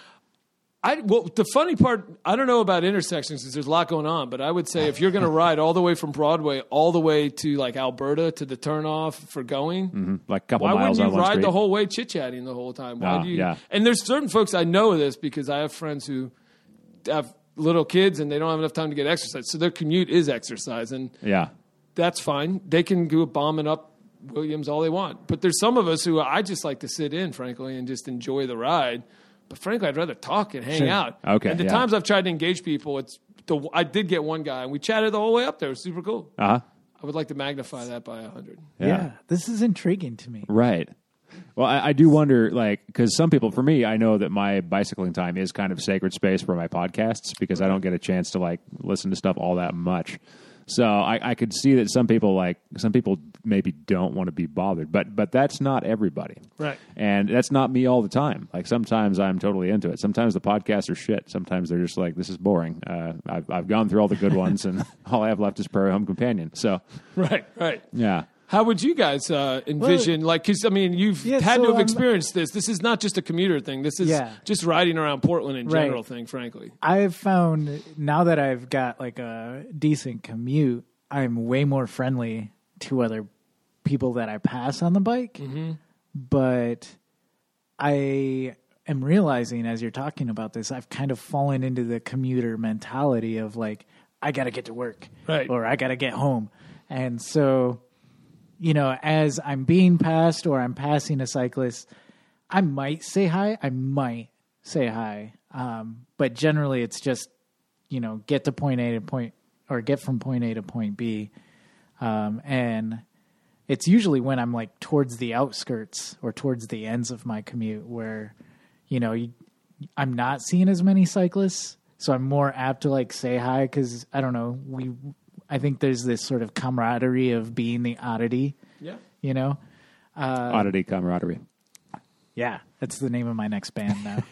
Speaker 3: I well, the funny part, I don't know about intersections because there's a lot going on, but I would say if you're going to ride all the way from Broadway all the way to like Alberta to the turnoff for going,
Speaker 2: Mm-hmm. Like a couple
Speaker 3: why
Speaker 2: miles
Speaker 3: wouldn't
Speaker 2: on
Speaker 3: you
Speaker 2: one
Speaker 3: ride
Speaker 2: street.
Speaker 3: the whole way chit chatting the whole time? Why
Speaker 2: Oh,
Speaker 3: do you?
Speaker 2: yeah.
Speaker 3: And there's certain folks I know of this because I have friends who have little kids and they don't have enough time to get exercise, so their commute is exercise, and
Speaker 2: Yeah.
Speaker 3: that's fine. They can go bombing up Williams all they want. But there's some of us who I just like to sit in, frankly, and just enjoy the ride. But frankly, I'd rather talk and hang
Speaker 1: Sure.
Speaker 3: out.
Speaker 2: Okay,
Speaker 3: And the
Speaker 2: yeah.
Speaker 3: times I've tried to engage people, it's the I did get one guy, and we chatted the whole way up there. It was super cool.
Speaker 2: Uh huh.
Speaker 3: I would like to magnify that by a hundred.
Speaker 1: Yeah. This is intriguing to me.
Speaker 2: Right. Well, I, I do wonder, like, because some people, for me, I know that my bicycling time is kind of sacred space for my podcasts because I don't get a chance to like listen to stuff all that much. So I, I could see that some people like some people maybe don't want to be bothered, but but that's not everybody,
Speaker 3: Right.
Speaker 2: And that's not me all the time. Like sometimes I'm totally into it. Sometimes the podcasts are shit. Sometimes they're just like, this is boring. Uh, I've I've gone through all the good ones, and all I have left is Prairie Home Companion. So
Speaker 3: Right, right.
Speaker 2: yeah.
Speaker 3: How would you guys uh, envision, like, because, I mean, you've
Speaker 1: Yeah,
Speaker 3: had
Speaker 1: so,
Speaker 3: to have
Speaker 1: um,
Speaker 3: experienced this. This is not just a commuter thing. This is
Speaker 1: Yeah.
Speaker 3: just riding around Portland in
Speaker 1: Right.
Speaker 3: general thing, frankly.
Speaker 1: I've found now that I've got like a decent commute, I'm way more friendly to other people that I pass on the bike.
Speaker 3: Mm-hmm.
Speaker 1: But I am realizing as you're talking about this, I've kind of fallen into the commuter mentality of like, I got to get to work
Speaker 3: Right.
Speaker 1: or I got to get home. And so, you know, as I'm being passed or I'm passing a cyclist, I might say hi. I might say hi. Um, but generally it's just, you know, get to point A to point or get from point A to point B. Um, and it's usually when I'm like towards the outskirts or towards the ends of my commute where, you know, you, I'm not seeing as many cyclists. So I'm more apt to like say hi because I don't know. We, I think there's this sort of camaraderie of being the oddity,
Speaker 3: Yeah.
Speaker 1: you know? Uh,
Speaker 2: Oddity camaraderie.
Speaker 1: Yeah, that's the name of my next band now.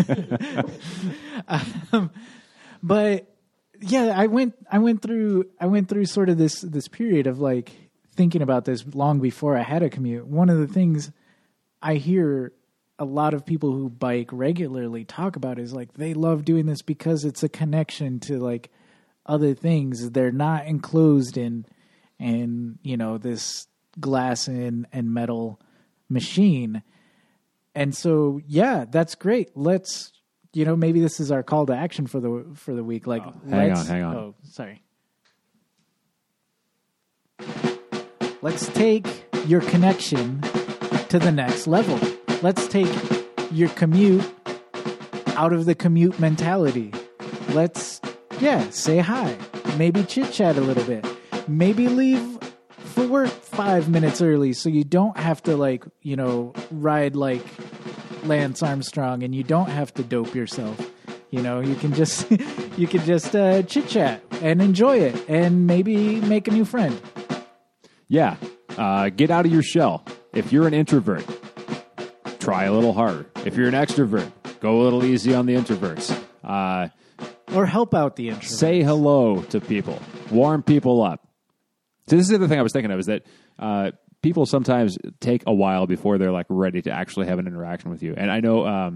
Speaker 1: um, but yeah, I went I went through I went through sort of this this period of like thinking about this long before I had a commute. One of the things I hear a lot of people who bike regularly talk about is like they love doing this because it's a connection to like other things. They're not enclosed in in, you know, this glass and, and metal machine. And so, yeah, that's great. Let's, you know, maybe this is our call to action for the for the week. Like,
Speaker 2: hang
Speaker 1: let's,
Speaker 2: on, hang on.
Speaker 1: Oh, sorry. Let's take your connection to the next level. Let's take your commute out of the commute mentality. Let's, yeah, say hi. Maybe chit chat a little bit. Maybe leave for work five minutes early so you don't have to, like, you know, ride like Lance Armstrong and you don't have to dope yourself. You know, you can just you can just uh, chit chat and enjoy it, and maybe make a new friend.
Speaker 2: Yeah, uh, get out of your shell. If you're an introvert, try a little harder. If you're an extrovert, go a little easy on the introverts. Uh,
Speaker 1: or help out the introverts.
Speaker 2: Say hello to people. Warm people up. So this is the other thing I was thinking of is that uh, people sometimes take a while before they're like ready to actually have an interaction with you. And I know um,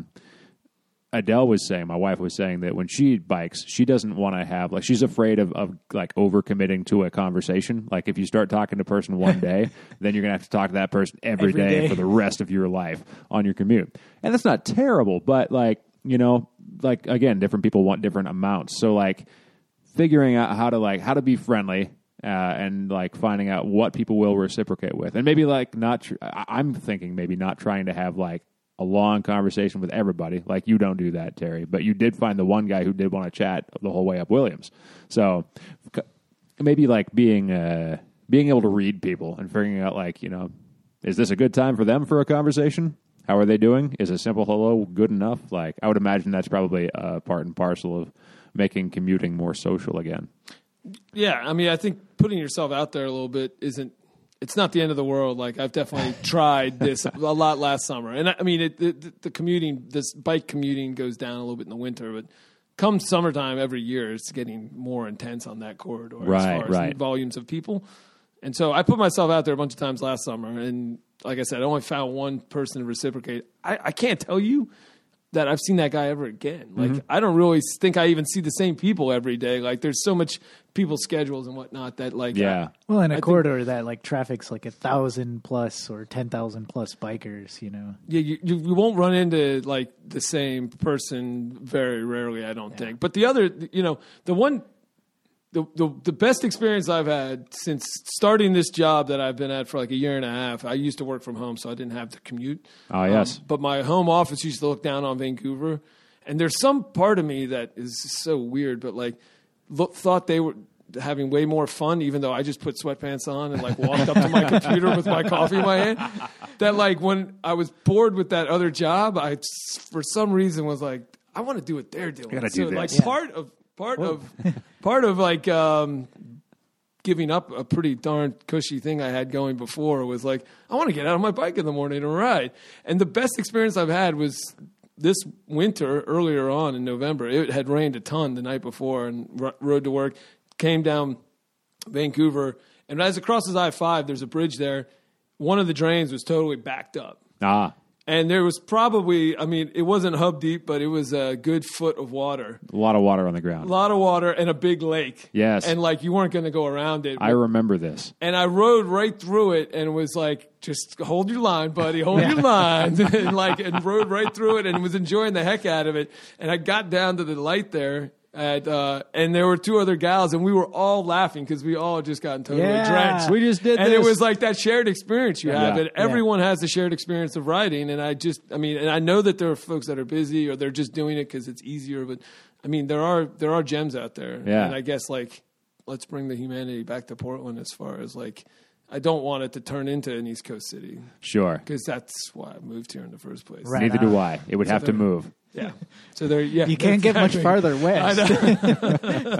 Speaker 2: Adele was saying, my wife was saying that when she bikes, she doesn't want to have, like, she's afraid of, of like overcommitting to a conversation. Like if you start talking to a person one day, then you're going to have to talk to that person every, every day, day for the rest of your life on your commute. And that's not terrible, but like, you know, like again, different people want different amounts. So like figuring out how to like, how to be friendly, Uh, and like finding out what people will reciprocate with, and maybe like not. Tr- I'm thinking maybe not trying to have like a long conversation with everybody. Like you don't do that, Terry, but you did find the one guy who did want to chat the whole way up Williams. So maybe like being uh, being able to read people and figuring out like, you know, is this a good time for them for a conversation? How are they doing? Is a simple hello good enough? Like I would imagine that's probably a part and parcel of making commuting more social again.
Speaker 3: Yeah, I mean, I think putting yourself out there a little bit isn't, it's not the end of the world. Like, I've definitely tried this a lot last summer. And, I mean, it, the, the commuting, this bike commuting goes down a little bit in the winter, but come summertime every year, it's getting more intense on that corridor
Speaker 2: right,
Speaker 3: as far as
Speaker 2: right.
Speaker 3: volumes of people. And so I put myself out there a bunch of times last summer, and like I said, I only found one person to reciprocate. I, I can't tell you that I've seen that guy ever again. Like, mm-hmm. I don't really think I even see the same people every day. Like, there's so much people's schedules and whatnot that, like,
Speaker 2: yeah.
Speaker 1: I, well, in a
Speaker 3: I
Speaker 1: corridor
Speaker 3: think,
Speaker 1: that like traffic's like a thousand plus or ten thousand plus bikers, you know.
Speaker 3: Yeah, you, you you won't run into like the same person very rarely, I don't yeah. think. But the other, you know, the one. The, the the best experience I've had since starting this job that I've been at for like a year and a half, I used to work from home, so I didn't have to commute.
Speaker 2: Oh, yes.
Speaker 3: Um, but my home office used to look down on Vancouver. And there's some part of me that is so weird, but like look, thought they were having way more fun, even though I just put sweatpants on and like walked up to my computer with my coffee in my hand. That like when I was bored with that other job, I, for some reason, was like, I want to do what they're doing.
Speaker 2: I gotta
Speaker 3: so
Speaker 2: do this.
Speaker 3: like
Speaker 1: Yeah.
Speaker 3: part of... Part
Speaker 1: Whoa.
Speaker 3: of part of like um, giving up a pretty darn cushy thing I had going before was like, I want to get out on my bike in the morning and ride. And the best experience I've had was this winter earlier on in November. It had rained a ton the night before and r- rode to work, came down Vancouver. And as it crosses I five, there's a bridge there. One of the drains was totally backed up.
Speaker 2: Ah.
Speaker 3: And there was probably, I mean, it wasn't hub deep, but it was a good foot of water.
Speaker 2: A lot of water on the ground.
Speaker 3: A lot of water and a big lake.
Speaker 2: Yes.
Speaker 3: And like you weren't going to go around it.
Speaker 2: I remember this.
Speaker 3: And I rode right through it and was like, just hold your line, buddy, hold
Speaker 1: Yeah.
Speaker 3: your line. and like, and rode right through it and was enjoying the heck out of it. And I got down to the light there. At, uh, and there were two other gals, and we were all laughing because we all just gotten totally
Speaker 1: Yeah.
Speaker 3: drenched.
Speaker 2: We just did
Speaker 3: and
Speaker 2: this.
Speaker 3: it was like that shared experience you have.
Speaker 2: Yeah.
Speaker 3: And everyone has the shared experience of riding. And I just, I mean, and I know that there are folks that are busy or they're just doing it because it's easier. But I mean, there are there are gems out there.
Speaker 2: Yeah.
Speaker 3: And I guess like, let's bring the humanity back to Portland as far as like, I don't want it to turn into an East Coast city
Speaker 2: Sure.
Speaker 3: because that's why I moved here in the first place.
Speaker 1: Right.
Speaker 2: Neither
Speaker 1: on.
Speaker 2: do I. It would
Speaker 3: So
Speaker 2: have to
Speaker 3: there-
Speaker 2: move.
Speaker 3: Yeah. So there, yeah.
Speaker 1: You can't get much
Speaker 3: exactly.
Speaker 1: farther west.
Speaker 3: I know.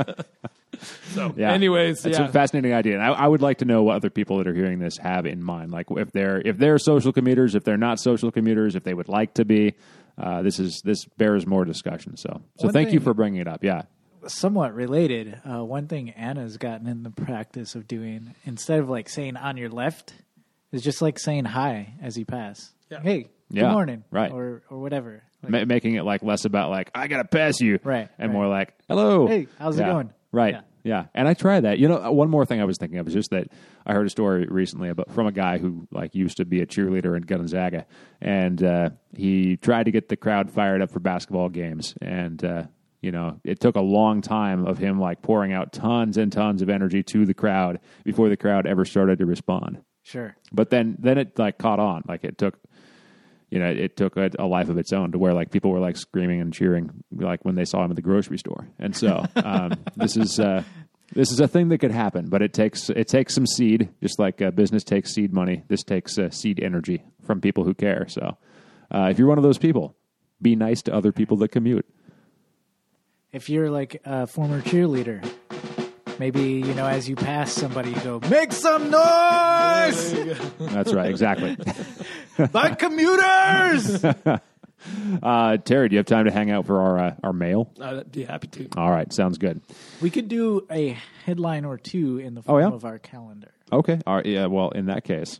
Speaker 3: so,
Speaker 2: Yeah.
Speaker 3: anyways,
Speaker 2: It's
Speaker 3: yeah.
Speaker 2: a fascinating idea. And I, I would like to know what other people that are hearing this have in mind. Like if they're if they're social commuters, if they're not social commuters, if they would like to be. Uh, this is this bears more discussion. So so
Speaker 1: One
Speaker 2: thank you
Speaker 1: thing-
Speaker 2: for bringing it up. Yeah.
Speaker 1: Somewhat related, uh, one thing Anna's gotten in the practice of doing, instead of like saying on your left, is just like saying hi as you pass.
Speaker 3: Yeah.
Speaker 1: Hey, good
Speaker 2: Yeah,
Speaker 1: morning.
Speaker 2: right.
Speaker 1: Or or whatever. Like,
Speaker 2: Ma- making it like less about like I gotta pass you,
Speaker 1: Right,
Speaker 2: and
Speaker 1: right.
Speaker 2: more like hello,
Speaker 1: Hey, how's it
Speaker 2: Yeah,
Speaker 1: going?
Speaker 2: Right,
Speaker 1: Yeah.
Speaker 2: yeah. And I try that. You know, one more thing I was thinking of is just that I heard a story recently about from a guy who like used to be a cheerleader in Gonzaga, and uh, he tried to get the crowd fired up for basketball games, and uh, you know, it took a long time of him like pouring out tons and tons of energy to the crowd before the crowd ever started to respond.
Speaker 1: Sure.
Speaker 2: But then, then it like caught on. Like it took, you know, it took a, a life of its own to where like people were like screaming and cheering like when they saw him at the grocery store. And so um, this is uh, this is a thing that could happen, but it takes it takes some seed, just like uh, business takes seed money. This takes uh, seed energy from people who care. So uh, if you're one of those people, be nice to other people that commute.
Speaker 1: if you're like a former cheerleader, maybe, you know, as you pass somebody, you go, make some noise!
Speaker 2: That's right, exactly.
Speaker 1: By commuters!
Speaker 2: Uh, Terry, do you have time to hang out for our uh, our mail?
Speaker 3: I'd be happy to.
Speaker 2: All right, sounds good.
Speaker 1: We could do a headline or two in the form
Speaker 2: Oh, yeah?
Speaker 1: of our calendar.
Speaker 2: Okay. All right, yeah, well, in that case,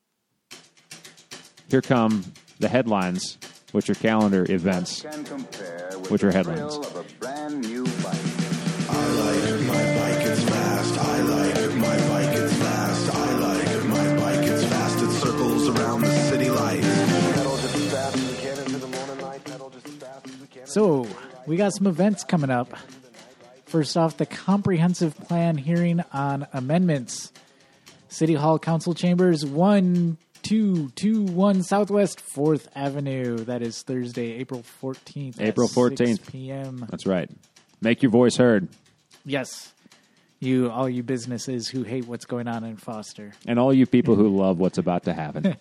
Speaker 2: here come the headlines, which are calendar events, which are headlines.
Speaker 4: Of a brand new bike.
Speaker 5: I like my bike, it's fast. I like my bike, it's fast. I like my bike, it's fast. It circles around the city lights. Pedal just as fast as we can into the morning light. Pedal just as fast as we can.
Speaker 1: So, we got some events coming up. First off, the comprehensive plan hearing on amendments. City Hall Council Chambers, one two two one Southwest fourth Avenue. That is Thursday, April fourteenth.
Speaker 2: April fourteenth.
Speaker 1: six p.m.
Speaker 2: That's right. Make your voice heard.
Speaker 1: Yes. You, all you businesses who hate what's going on in Foster.
Speaker 2: And all you people who love what's about to happen.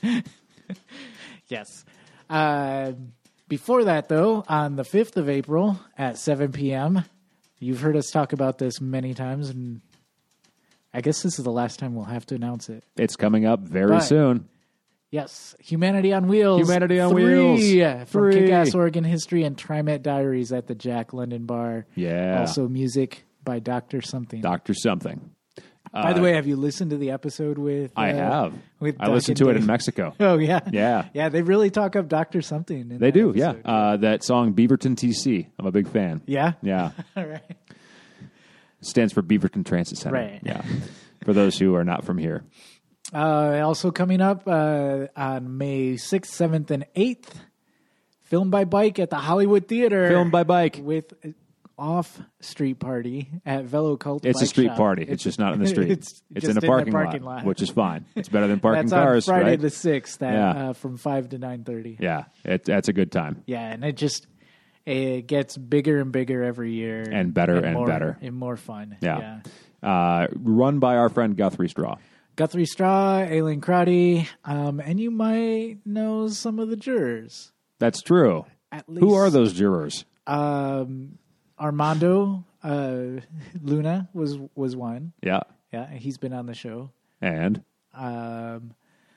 Speaker 1: Yes. Uh, before that, though, on the fifth of April at seven p.m., you've heard us talk about this many times, and I guess this is the last time we'll have to announce it.
Speaker 2: It's coming up very
Speaker 1: But-
Speaker 2: soon.
Speaker 1: Yes, Humanity on Wheels.
Speaker 2: Humanity on
Speaker 1: three,
Speaker 2: Wheels.
Speaker 1: From
Speaker 2: Three.
Speaker 1: Kick-Ass Oregon History and TriMet Diaries at the Jack London Bar.
Speaker 2: Yeah.
Speaker 1: Also music by Doctor Something.
Speaker 2: Doctor Something.
Speaker 1: By the way, have you listened to the episode with... Uh,
Speaker 2: I have.
Speaker 1: With
Speaker 2: I
Speaker 1: Doug
Speaker 2: listened
Speaker 1: and
Speaker 2: to it
Speaker 1: Dave?
Speaker 2: in Mexico.
Speaker 1: Oh, yeah?
Speaker 2: Yeah.
Speaker 1: Yeah, they really talk up Doctor Something. In
Speaker 2: They
Speaker 1: that
Speaker 2: do, yeah.
Speaker 1: episode.
Speaker 2: Uh, that song, Beaverton T C. I'm a big fan.
Speaker 1: Yeah?
Speaker 2: Yeah.
Speaker 1: All right.
Speaker 2: Stands for Beaverton Transit Center.
Speaker 1: Right.
Speaker 2: Yeah. For those who are not from here.
Speaker 1: Uh, also coming up uh, on May sixth, seventh, and eighth, Film by Bike at the Hollywood Theater.
Speaker 2: Film by Bike.
Speaker 1: With off street party at Velo Cult
Speaker 2: It's
Speaker 1: Bike
Speaker 2: a street
Speaker 1: Shop.
Speaker 2: party. It's, just not in the street.
Speaker 1: It's
Speaker 2: It's,
Speaker 1: just
Speaker 2: in a
Speaker 1: in the
Speaker 2: parking,
Speaker 1: parking
Speaker 2: lot,
Speaker 1: lot.
Speaker 2: which is fine. It's better than parking
Speaker 1: That's
Speaker 2: cars,
Speaker 1: on Friday
Speaker 2: right?
Speaker 1: the sixth at,
Speaker 2: Yeah.
Speaker 1: uh, from five to nine thirty.
Speaker 2: Yeah, it, that's a good time.
Speaker 1: Yeah, and it just it gets bigger and bigger every year.
Speaker 2: And better and
Speaker 1: more,
Speaker 2: better.
Speaker 1: And more fun.
Speaker 2: Yeah. Uh, run by our friend Guthrie Straw.
Speaker 1: Guthrie Straw, Aileen Crotty, um, and you might know some of the jurors.
Speaker 2: That's true.
Speaker 1: At least,
Speaker 2: Who are those jurors?
Speaker 1: Um, Armando uh, Luna was was one.
Speaker 2: Yeah.
Speaker 1: Yeah, he's been on the show.
Speaker 2: And?
Speaker 1: Um,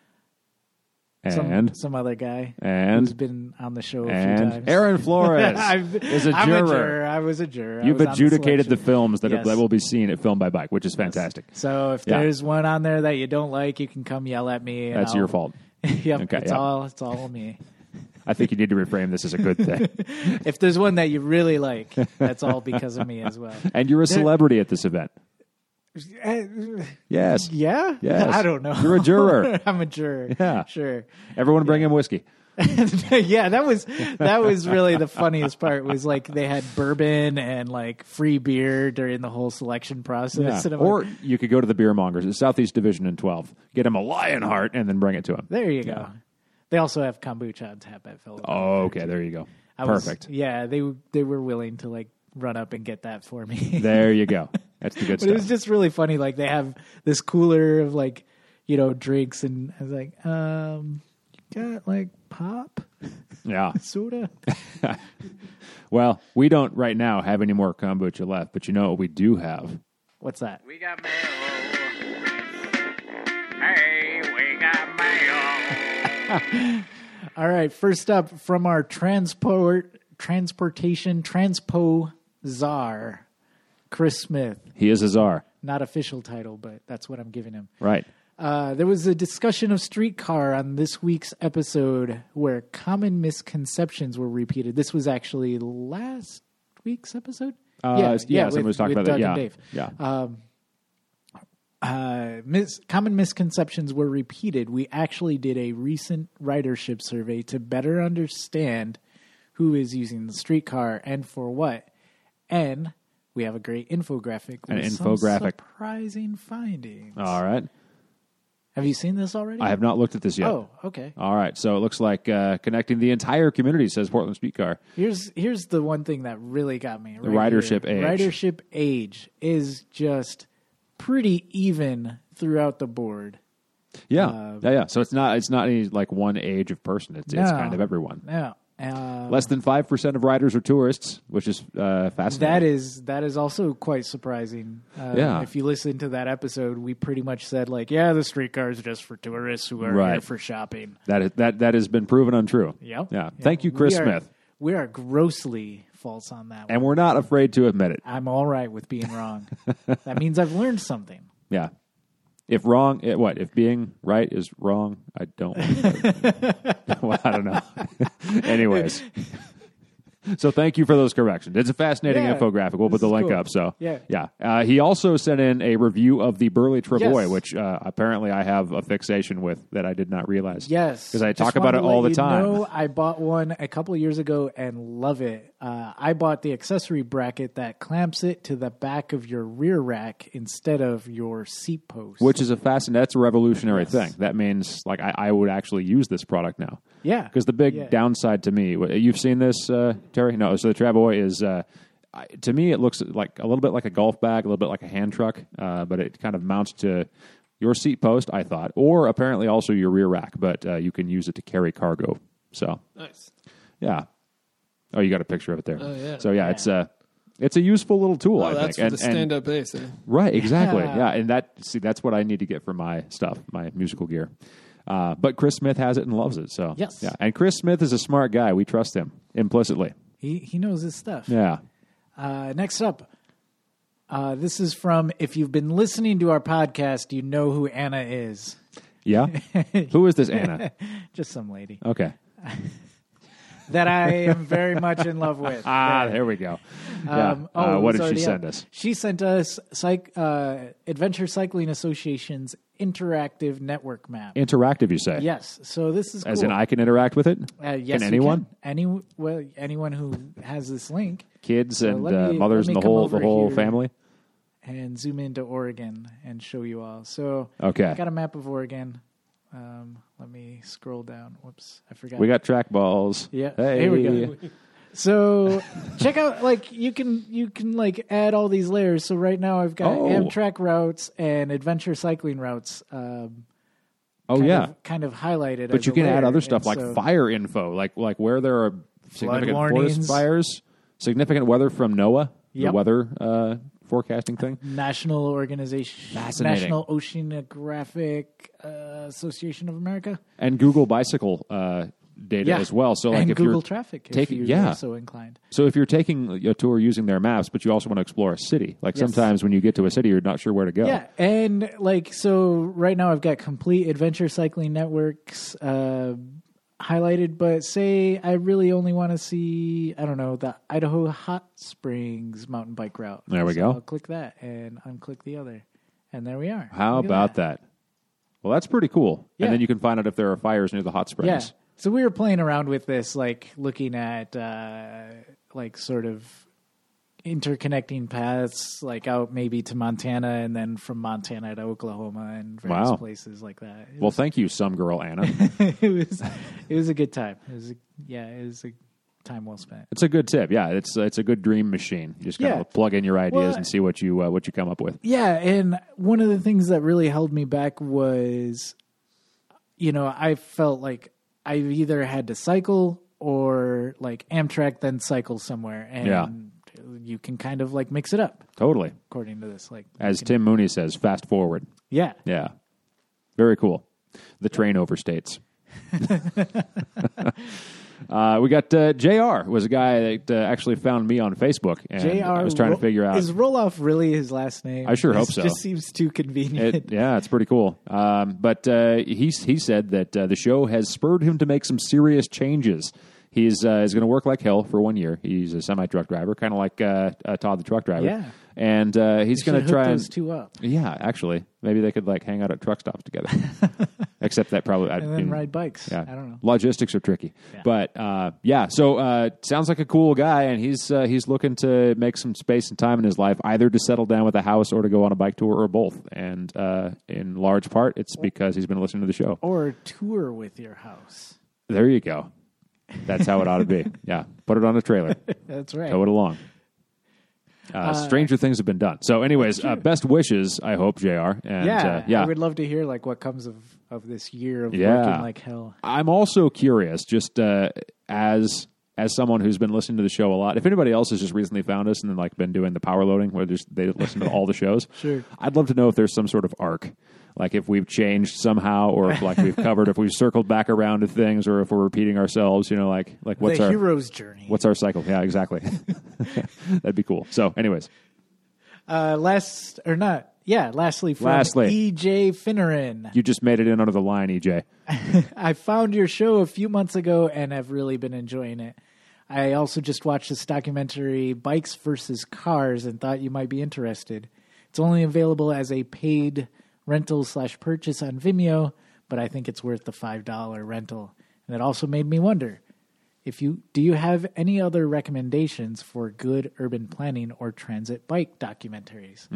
Speaker 2: And?
Speaker 1: some, some other guy
Speaker 2: And?
Speaker 1: who's been on the show a few
Speaker 2: And?
Speaker 1: times.
Speaker 2: Aaron Flores
Speaker 1: I've-
Speaker 2: is a
Speaker 1: I'm
Speaker 2: juror.
Speaker 1: a juror. I was a juror. I
Speaker 2: You've
Speaker 1: was on
Speaker 2: adjudicated the
Speaker 1: selection.
Speaker 2: films that,
Speaker 1: Yes.
Speaker 2: that will be seen at Film by Bike, which is fantastic.
Speaker 1: So if
Speaker 2: Yeah.
Speaker 1: there's one on there that you don't like, you can come yell at me. and
Speaker 2: That's
Speaker 1: I'll-
Speaker 2: your fault.
Speaker 1: yep,
Speaker 2: Okay,
Speaker 1: it's
Speaker 2: yeah.
Speaker 1: all it's all me.
Speaker 2: I think you need to reframe this as a good thing.
Speaker 1: If there's one that you really like, that's all because of me as well.
Speaker 2: And you're a celebrity at this event.
Speaker 1: Uh,
Speaker 2: Yes.
Speaker 1: Yeah?
Speaker 2: Yes.
Speaker 1: I don't know.
Speaker 2: You're a juror.
Speaker 1: I'm a juror.
Speaker 2: Yeah.
Speaker 1: Sure.
Speaker 2: Everyone bring him whiskey.
Speaker 1: Yeah, that was that was really the funniest part was like they had bourbon and like free beer during the whole selection process.
Speaker 2: Yeah.
Speaker 1: And I'm
Speaker 2: Or
Speaker 1: like,
Speaker 2: you could go to the beer mongers at Southeast Division in twelve, get him a Lionheart, and then bring it to him.
Speaker 1: there you go. They also have kombucha on tap at Philip.
Speaker 2: Oh, okay. There you go.
Speaker 1: I was-
Speaker 2: Perfect.
Speaker 1: yeah, they they were willing to like run up and get that for me.
Speaker 2: There you go. That's the good
Speaker 1: But it was
Speaker 2: stuff.
Speaker 1: just really funny. Like they have this cooler of like, you know, drinks, and I was like, um, you got like pop
Speaker 2: Yeah.
Speaker 1: soda.
Speaker 2: Well, we don't right now have any more kombucha left, but you know what we do have?
Speaker 1: What's that?
Speaker 6: We got mail. Hey, we got mail.
Speaker 1: All right. First up from our transport transportation transpo czar, Chris Smith.
Speaker 2: He is a czar.
Speaker 1: Not official title, but that's what I'm giving him.
Speaker 2: Right.
Speaker 1: Uh, there was a discussion of Streetcar on this week's episode where common misconceptions were repeated. This was actually last week's episode?
Speaker 2: Uh, yeah, someone was talking about
Speaker 1: Doug
Speaker 2: that.
Speaker 1: and
Speaker 2: Yeah.
Speaker 1: Dave.
Speaker 2: Yeah.
Speaker 1: Uh, mis- common misconceptions were repeated. We actually did a recent ridership survey to better understand who is using the streetcar and for what. And we have a great infographic with
Speaker 2: An
Speaker 1: some
Speaker 2: infographic.
Speaker 1: surprising findings.
Speaker 2: All right.
Speaker 1: Have you seen this already?
Speaker 2: I have not looked at this yet.
Speaker 1: Oh, okay.
Speaker 2: All right. So it looks like uh, connecting the entire community, says Portland Streetcar.
Speaker 1: Here's here's the one thing that really got me.
Speaker 2: The
Speaker 1: right
Speaker 2: ridership
Speaker 1: here.
Speaker 2: age.
Speaker 1: Ridership age is just pretty even throughout the board.
Speaker 2: Yeah.
Speaker 1: Uh,
Speaker 2: yeah, yeah. So it's not it's not any like one age of person. It's it's
Speaker 1: No.
Speaker 2: kind of everyone.
Speaker 1: Yeah. Uh,
Speaker 2: Less than five percent of riders are tourists, which is uh, fascinating.
Speaker 1: That is that is also quite surprising. Uh,
Speaker 2: Yeah.
Speaker 1: If you listen to that episode, we pretty much said like, yeah, the streetcar is just for tourists who are
Speaker 2: Right.
Speaker 1: here for shopping.
Speaker 2: That is, that that has been proven untrue.
Speaker 1: Yep.
Speaker 2: Yeah. Thank you, Chris
Speaker 1: we are,
Speaker 2: Smith.
Speaker 1: We are grossly false on that one.
Speaker 2: And we're not afraid to admit it.
Speaker 1: I'm all right with being wrong. That means I've learned something.
Speaker 2: Yeah. If wrong, it, what? If being right is wrong, I don't. Well, I don't know. Anyways. So thank you for those corrections. It's a fascinating
Speaker 1: Yeah,
Speaker 2: infographic. We'll put
Speaker 1: this
Speaker 2: the
Speaker 1: is
Speaker 2: link
Speaker 1: cool.
Speaker 2: up. So
Speaker 1: Yeah.
Speaker 2: yeah. Uh, he also sent in a review of the Burley Travoy,
Speaker 1: Yes.
Speaker 2: which uh, apparently I have a fixation with that I did not realize.
Speaker 1: Yes.
Speaker 2: because I
Speaker 1: Just
Speaker 2: talk about
Speaker 1: wanted
Speaker 2: it
Speaker 1: to
Speaker 2: all
Speaker 1: let
Speaker 2: the
Speaker 1: you
Speaker 2: time.
Speaker 1: know I bought one a couple of years ago and love it. Uh, I bought the accessory bracket that clamps it to the back of your rear rack instead of your seat post.
Speaker 2: Which is a fascinating. That's a revolutionary
Speaker 1: Yes.
Speaker 2: thing. That means like I, I would actually use this product now.
Speaker 1: yeah,
Speaker 2: Because the big
Speaker 1: Yeah.
Speaker 2: downside to me, you've seen this, uh, Terry? No, so the Travoy is, uh, I, to me, it looks like a little bit like a golf bag, a little bit like a hand truck, uh, but it kind of mounts to your seat post, I thought, or apparently also your rear rack, but uh, you can use it to carry cargo. So,
Speaker 3: Nice.
Speaker 2: yeah. Oh, you got a picture of it there.
Speaker 3: Oh, yeah.
Speaker 2: So, yeah, it's a, it's a useful little tool,
Speaker 3: Oh,
Speaker 2: I
Speaker 3: that's
Speaker 2: think.
Speaker 3: for the stand-up bass. Eh?
Speaker 2: Right, exactly.
Speaker 1: Yeah.
Speaker 2: Yeah, and that see that's what I need to get for my stuff, my musical gear. Uh, but Chris Smith has it and loves it. So
Speaker 1: Yes.
Speaker 2: yeah, and Chris Smith is a smart guy. We trust him implicitly.
Speaker 1: he he knows his stuff.
Speaker 2: Yeah.
Speaker 1: Uh, next up, uh, this is from if you've been listening to our podcast, you know who Anna is.
Speaker 2: Yeah. Who is this Anna?
Speaker 1: Just some lady
Speaker 2: Okay.
Speaker 1: that I am very much in love with.
Speaker 2: Ah, there we go. Yeah.
Speaker 1: Um, oh,
Speaker 2: uh,
Speaker 1: it
Speaker 2: what
Speaker 1: was
Speaker 2: did she
Speaker 1: already
Speaker 2: send
Speaker 1: up.
Speaker 2: us?
Speaker 1: She sent us Psych, uh, Adventure Cycling Association's interactive network map.
Speaker 2: Interactive, you say?
Speaker 1: Yes, so this is
Speaker 2: As
Speaker 1: cool.
Speaker 2: in, I can interact with it.
Speaker 1: Uh, yes,
Speaker 2: can
Speaker 1: you
Speaker 2: anyone?
Speaker 1: Can. Any well, anyone who has this link
Speaker 2: Kids
Speaker 1: So
Speaker 2: and
Speaker 1: let
Speaker 2: uh,
Speaker 1: me-
Speaker 2: mothers
Speaker 1: let
Speaker 2: and
Speaker 1: me
Speaker 2: the
Speaker 1: come
Speaker 2: whole the
Speaker 1: over
Speaker 2: whole
Speaker 1: here.
Speaker 2: family.
Speaker 1: and zoom into Oregon and show you all. So
Speaker 2: Okay.
Speaker 1: I got a map of Oregon. Um, let me scroll down. Whoops, I forgot.
Speaker 2: We got track balls.
Speaker 1: Yeah,
Speaker 2: Hey.
Speaker 1: here we go. So check out, like you can you can like add all these layers. So right now I've got
Speaker 2: Oh.
Speaker 1: Amtrak routes and adventure cycling routes. Um,
Speaker 2: Oh
Speaker 1: kind
Speaker 2: yeah.
Speaker 1: of, kind of highlighted.
Speaker 2: But
Speaker 1: as
Speaker 2: you
Speaker 1: a
Speaker 2: can add
Speaker 1: layer.
Speaker 2: other stuff
Speaker 1: And
Speaker 2: like
Speaker 1: so-
Speaker 2: fire info, like like where there are significant forest
Speaker 1: warnings.
Speaker 2: fires, significant weather from NOAA, the
Speaker 1: Yep.
Speaker 2: weather uh, forecasting thing.
Speaker 1: National Organization,
Speaker 2: Fascinating.
Speaker 1: National Oceanographic uh, Association of America,
Speaker 2: And Google Bicycle uh, data
Speaker 1: Yeah.
Speaker 2: as well. So like
Speaker 1: and
Speaker 2: if
Speaker 1: Google
Speaker 2: you're
Speaker 1: Traffic, if
Speaker 2: taking-
Speaker 1: you're
Speaker 2: yeah.
Speaker 1: so inclined.
Speaker 2: so if you're taking a tour using their maps, but you also want to explore a city, like
Speaker 1: Yes.
Speaker 2: sometimes when you get to a city, you're not sure where to go.
Speaker 1: Yeah, and like so, right now I've got complete adventure cycling networks uh, highlighted. But say I really only want to see, I don't know, the Idaho Hot Springs mountain bike route.
Speaker 2: There we
Speaker 1: So
Speaker 2: go.
Speaker 1: I'll click that and unclick the other, and there we are.
Speaker 2: How
Speaker 1: Look at
Speaker 2: about that? Well, that's pretty cool.
Speaker 1: Yeah.
Speaker 2: And then you can find out if there are fires near the hot springs.
Speaker 1: Yeah. So we were playing around with this, like looking at uh, like sort of interconnecting paths, like out maybe to Montana, and then from Montana to Oklahoma, and various
Speaker 2: Wow.
Speaker 1: places like that. It
Speaker 2: Well,
Speaker 1: was,
Speaker 2: thank you, some girl Anna.
Speaker 1: it was it was a good time. It was a, yeah, it was a time well spent.
Speaker 2: It's a good tip. Yeah, it's it's a good dream machine. You just kind
Speaker 1: Yeah.
Speaker 2: of plug in your ideas
Speaker 1: Well,
Speaker 2: and see what you uh, what you come up with.
Speaker 1: Yeah, and one of the things that really held me back was, you know, I felt like I either had to cycle or like Amtrak, then cycle somewhere, and
Speaker 2: Yeah.
Speaker 1: you can kind of like mix it up
Speaker 2: Totally.
Speaker 1: according to this. Like,
Speaker 2: As
Speaker 1: you can-
Speaker 2: Tim Mooney says, fast forward.
Speaker 1: yeah,
Speaker 2: Yeah. Very cool. The train overstates. uh, we got uh, J R was a guy that uh, actually found me on Facebook, and
Speaker 1: J R
Speaker 2: I was trying
Speaker 1: Ro-
Speaker 2: to figure out.
Speaker 1: is Roloff really his last name?
Speaker 2: I sure hope
Speaker 1: This
Speaker 2: so.
Speaker 1: Just seems too convenient.
Speaker 2: It, yeah, it's pretty cool. Um, but uh, he he said that uh, the show has spurred him to make some serious changes. He's uh, is going to work like hell for one year. He's a semi truck driver, kind of like uh, uh, Todd the truck driver.
Speaker 1: Yeah.
Speaker 2: and uh, he's going to
Speaker 1: Should hook
Speaker 2: try
Speaker 1: those
Speaker 2: and
Speaker 1: two up
Speaker 2: yeah, actually, maybe they could like hang out at truck stops together. Except that probably I
Speaker 1: and then
Speaker 2: mean,
Speaker 1: ride bikes.
Speaker 2: Yeah,
Speaker 1: I don't know.
Speaker 2: Logistics are tricky,
Speaker 1: Yeah.
Speaker 2: but uh, yeah. So uh, sounds like a cool guy, and he's uh, he's looking to make some space and time in his life, either to settle down with a house or to go on a bike tour, or both. And uh, in large part, it's because he's been listening to the show.
Speaker 1: Or tour with your house.
Speaker 2: There you go. That's how it ought to be. Yeah, put it on a trailer,
Speaker 1: That's right.
Speaker 2: tow it along. Uh, stranger things have been done. So, anyways, uh, best wishes. I hope J R. And
Speaker 1: yeah,
Speaker 2: uh, yeah,
Speaker 1: I would love to hear like what comes of, of this year of
Speaker 2: Yeah.
Speaker 1: working like hell.
Speaker 2: I'm also curious, just uh, as as someone who's been listening to the show a lot, if anybody else has just recently found us and then like been doing the power loading where just they listen to all the shows,
Speaker 1: Sure.
Speaker 2: I'd love to know if there's some sort of arc, like if we've changed somehow, or if like we've covered, if we've circled back around to things, or if we're repeating ourselves. You know, like like what's
Speaker 1: the
Speaker 2: our
Speaker 1: hero's journey.
Speaker 2: what's our cycle? Yeah, exactly. That'd be cool. So, anyways,
Speaker 1: Uh, last or not? Yeah. Lastly, from
Speaker 2: Lastly.
Speaker 1: E J Finneran.
Speaker 2: you just made it in under the line, E J.
Speaker 1: I found your show a few months ago and have really been enjoying it. I also just watched this documentary, Bikes versus Cars, and thought you might be interested. It's only available as a paid rental slash purchase on Vimeo, but I think it's worth the five dollars rental. And it also made me wonder, if you do you have any other recommendations for good urban planning or transit bike documentaries?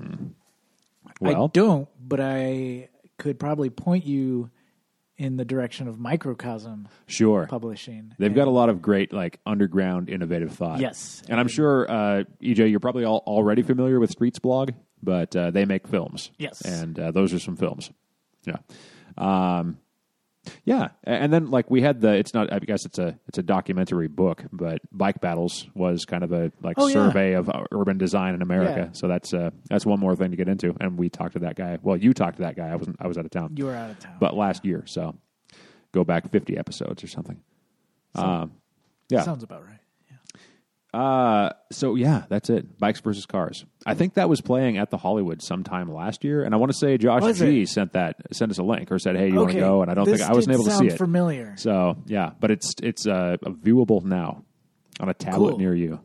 Speaker 2: Well,
Speaker 1: I don't, but I could probably point you in the direction of Microcosm
Speaker 2: sure.
Speaker 1: Publishing.
Speaker 2: They've
Speaker 1: And-
Speaker 2: got a lot of great, like, underground, innovative thought.
Speaker 1: Yes.
Speaker 2: And I'm sure, uh, E J, you're probably all already familiar with Streets Blog, but uh, they make films.
Speaker 1: Yes.
Speaker 2: And uh, those are some films. Yeah. Um, yeah. A- And then, like, we had the, it's not, I guess it's a it's a documentary book, but Bike Battles was kind of a, like,
Speaker 1: Oh, yeah.
Speaker 2: survey of uh, urban design in America.
Speaker 1: Yeah.
Speaker 2: So that's uh, that's one more thing to get into. And we talked to that guy. Well, you talked to that guy. I wasn't, I was out of town.
Speaker 1: You were out of town.
Speaker 2: But last year. So go back fifty episodes or something. Um, yeah.
Speaker 1: Sounds about right. Yeah.
Speaker 2: Uh, so yeah, that's it. Bikes versus Cars. I think that was playing at the Hollywood sometime last year, and I want to say Josh
Speaker 1: Was
Speaker 2: G
Speaker 1: it?
Speaker 2: sent that sent us a link or said, "Hey, you want
Speaker 1: Okay.
Speaker 2: to go?" And I don't
Speaker 1: This
Speaker 2: think I wasn't
Speaker 1: did
Speaker 2: able to
Speaker 1: sound
Speaker 2: see it.
Speaker 1: familiar.
Speaker 2: So yeah, but it's it's uh, viewable now on a tablet
Speaker 1: Cool.
Speaker 2: near you,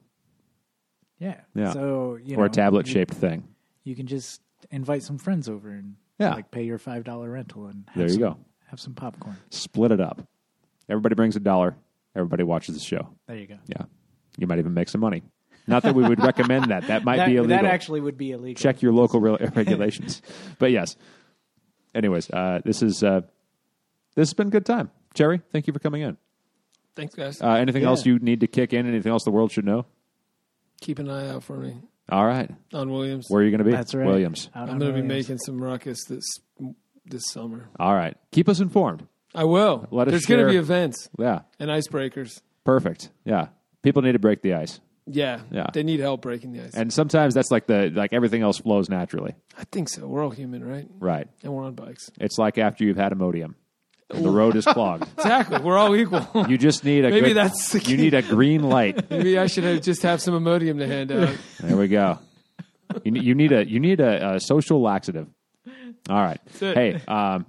Speaker 1: Yeah.
Speaker 2: Yeah.
Speaker 1: So you
Speaker 2: or
Speaker 1: know,
Speaker 2: a tablet
Speaker 1: you,
Speaker 2: shaped thing.
Speaker 1: You can just invite some friends over and
Speaker 2: Yeah.
Speaker 1: like pay your five dollar rental and have
Speaker 2: There you
Speaker 1: some,
Speaker 2: go.
Speaker 1: have some popcorn.
Speaker 2: Split it up. Everybody brings a dollar. Everybody watches the show.
Speaker 1: There you go.
Speaker 2: Yeah, you might even make some money. Not that we would recommend that. That might
Speaker 1: that,
Speaker 2: be illegal.
Speaker 1: that actually would be illegal.
Speaker 2: Check your local re- regulations. But yes. Anyways, uh, this is uh, this has been a good time. Jerry, thank you for coming in.
Speaker 3: Thanks, guys.
Speaker 2: Uh, anything
Speaker 1: Yeah.
Speaker 2: else you need to kick in? Anything else the world should know?
Speaker 3: Keep an eye out for me
Speaker 2: All right.
Speaker 3: on Williams.
Speaker 2: Where are you going to be?
Speaker 1: That's right.
Speaker 2: Williams.
Speaker 1: Out
Speaker 3: I'm
Speaker 1: on
Speaker 3: going to be
Speaker 1: Williams.
Speaker 3: making some ruckus this this summer.
Speaker 2: All right. Keep us informed.
Speaker 3: I will.
Speaker 2: Let us
Speaker 3: There's going
Speaker 2: share-
Speaker 3: to be events
Speaker 2: Yeah.
Speaker 3: and icebreakers.
Speaker 2: Perfect. Yeah. People need to break the ice.
Speaker 3: Yeah,
Speaker 2: Yeah.
Speaker 3: They need help breaking the ice.
Speaker 2: And sometimes that's like the like everything else flows naturally.
Speaker 3: I think so. We're all human, right?
Speaker 2: Right.
Speaker 3: And we're on bikes.
Speaker 2: It's like after you've had Imodium. And the road is clogged.
Speaker 3: Exactly. We're all equal.
Speaker 2: You just need a
Speaker 3: Maybe
Speaker 2: good,
Speaker 3: that's the
Speaker 2: you
Speaker 3: key.
Speaker 2: need a green light.
Speaker 3: Maybe I should have just have some Imodium to hand out.
Speaker 2: There we go. You, ne- you need a you need a, a social laxative. All right.
Speaker 3: it.
Speaker 2: Hey, um,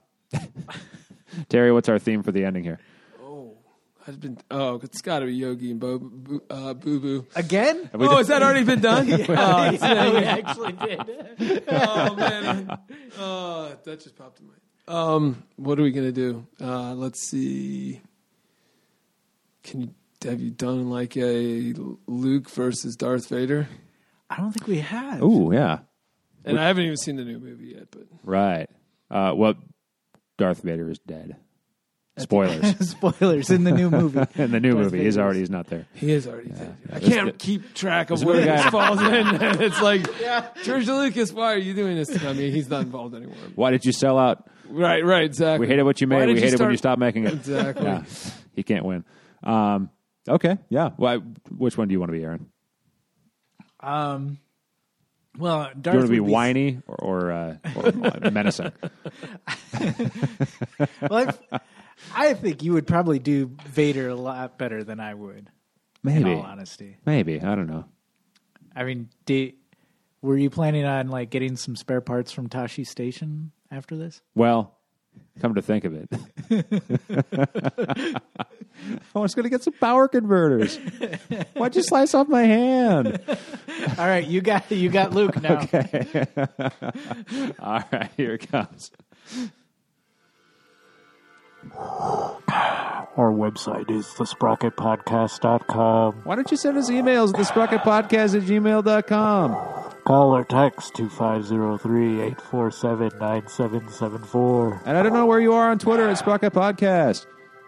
Speaker 2: Terry, what's our theme for the ending here?
Speaker 3: I've been. Oh, it's got to be Yogi and Bo, Boo uh, Boo Boo.
Speaker 1: Again?
Speaker 2: we
Speaker 3: Oh,
Speaker 2: done-
Speaker 3: has that already been done? Oh, it's-
Speaker 1: Yeah, we actually did.
Speaker 3: oh man, oh, that just popped in my. Um, what are we gonna do? Uh, let's see. Can you have you done like a Luke versus Darth Vader?
Speaker 1: I don't think we have.
Speaker 2: Ooh, yeah.
Speaker 3: And I haven't even seen the new movie yet, but
Speaker 2: Right. Uh, well, Darth Vader is dead. Spoilers.
Speaker 1: Spoilers in the new movie.
Speaker 2: In the new
Speaker 1: Darth
Speaker 2: movie, he's
Speaker 1: Vader's-
Speaker 2: already he's not there.
Speaker 3: he is already dead. I
Speaker 2: This
Speaker 3: can't
Speaker 2: guy-
Speaker 3: keep track of
Speaker 2: this
Speaker 3: where
Speaker 2: guy-
Speaker 3: this falls in. And it's like, George Lucas, why are you doing this? I mean, he's not involved anymore.
Speaker 2: Why did you sell out?
Speaker 3: Right, right, exactly.
Speaker 2: We hated what you
Speaker 3: Why
Speaker 2: made.
Speaker 3: did
Speaker 2: We hated when
Speaker 3: start-
Speaker 2: you stopped making it.
Speaker 3: Exactly.
Speaker 2: Yeah. He can't win. Um, okay. Yeah. Well, I- which one do you want to be, Aaron?
Speaker 1: Um, well, Darth
Speaker 2: Do you want to be
Speaker 1: would
Speaker 2: whiny or, or, uh, or menacing?
Speaker 1: Well, I, I think you would probably do Vader a lot better than I would.
Speaker 2: Maybe.
Speaker 1: In all honesty,
Speaker 2: Maybe. I don't know.
Speaker 1: I mean, did, were you planning on like getting some spare parts from Tashi Station after this?
Speaker 2: Well, come to think of it, I was going to get some power converters. Why'd you slice off my hand?
Speaker 1: All right, you got you got Luke now.
Speaker 2: All right, here it comes.
Speaker 4: Our website is the sprocket podcast dot com.
Speaker 2: Why don't you send us emails at the sprocket podcast at gmail dot com?
Speaker 4: Call or text two five zero three, eight four seven, nine seven seven four.
Speaker 2: And I don't know where you are on Twitter at Sprocket Podcast.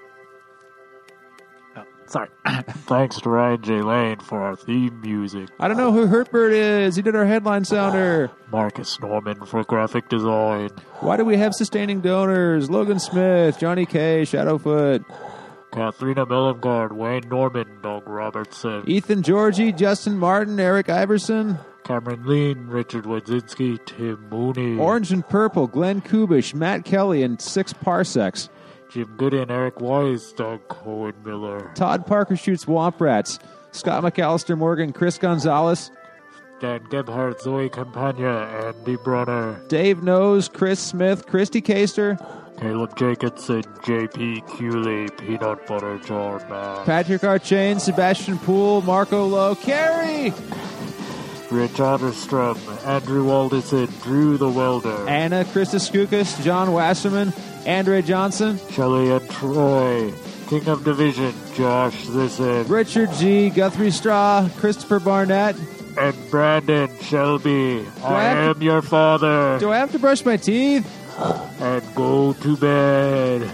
Speaker 1: Sorry.
Speaker 4: Thanks to Ryan J. Lane for our theme music.
Speaker 2: I don't know who Hurtbird is. He did our headline sounder.
Speaker 4: Marcus Norman for graphic design.
Speaker 2: Why do we have sustaining donors? Logan Smith, Johnny K, Shadowfoot.
Speaker 4: Katharina Mellengard, Wayne Norman, Doug Robertson,
Speaker 2: Ethan Georgie, Justin Martin, Eric Iverson,
Speaker 4: Cameron Lean, Richard Wadzinski, Tim Mooney,
Speaker 2: Orange and Purple, Glenn Kubish, Matt Kelly, and Six Parsecs.
Speaker 4: Jim Gooden, Eric Wise, Doug Cohen Miller,
Speaker 2: Todd Parker shoots Womp Rats, Scott McAllister Morgan, Chris Gonzalez,
Speaker 4: Dan Gebhardt, Zoe Campagna, Andy Brunner,
Speaker 2: Dave Knows, Chris Smith, Christy Caster,
Speaker 4: Caleb Jacobson, J P Cooley, Peanut Butter John Mack,
Speaker 2: Patrick Archain, Sebastian Poole, Marco Lowe, Carey,
Speaker 4: Rich Otterstrom, Andrew Alderson, Drew the Welder,
Speaker 2: Anna, Krista Skukas, John Wasserman, Andre Johnson,
Speaker 4: Shelley and Troy, King of Division, Josh Zissin,
Speaker 2: Richard G, Guthrie Straw, Christopher Barnett.
Speaker 4: and Brandon Shelby. I
Speaker 2: have to-
Speaker 4: am your father.
Speaker 2: Do I have to brush my teeth?
Speaker 4: And go to bed.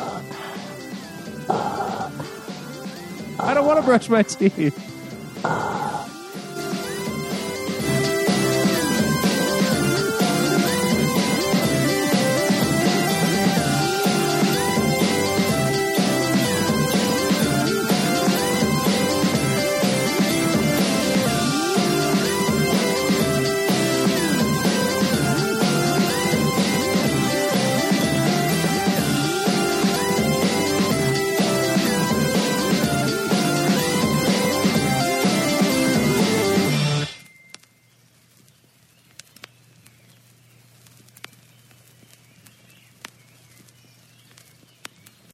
Speaker 2: I don't want to brush my teeth.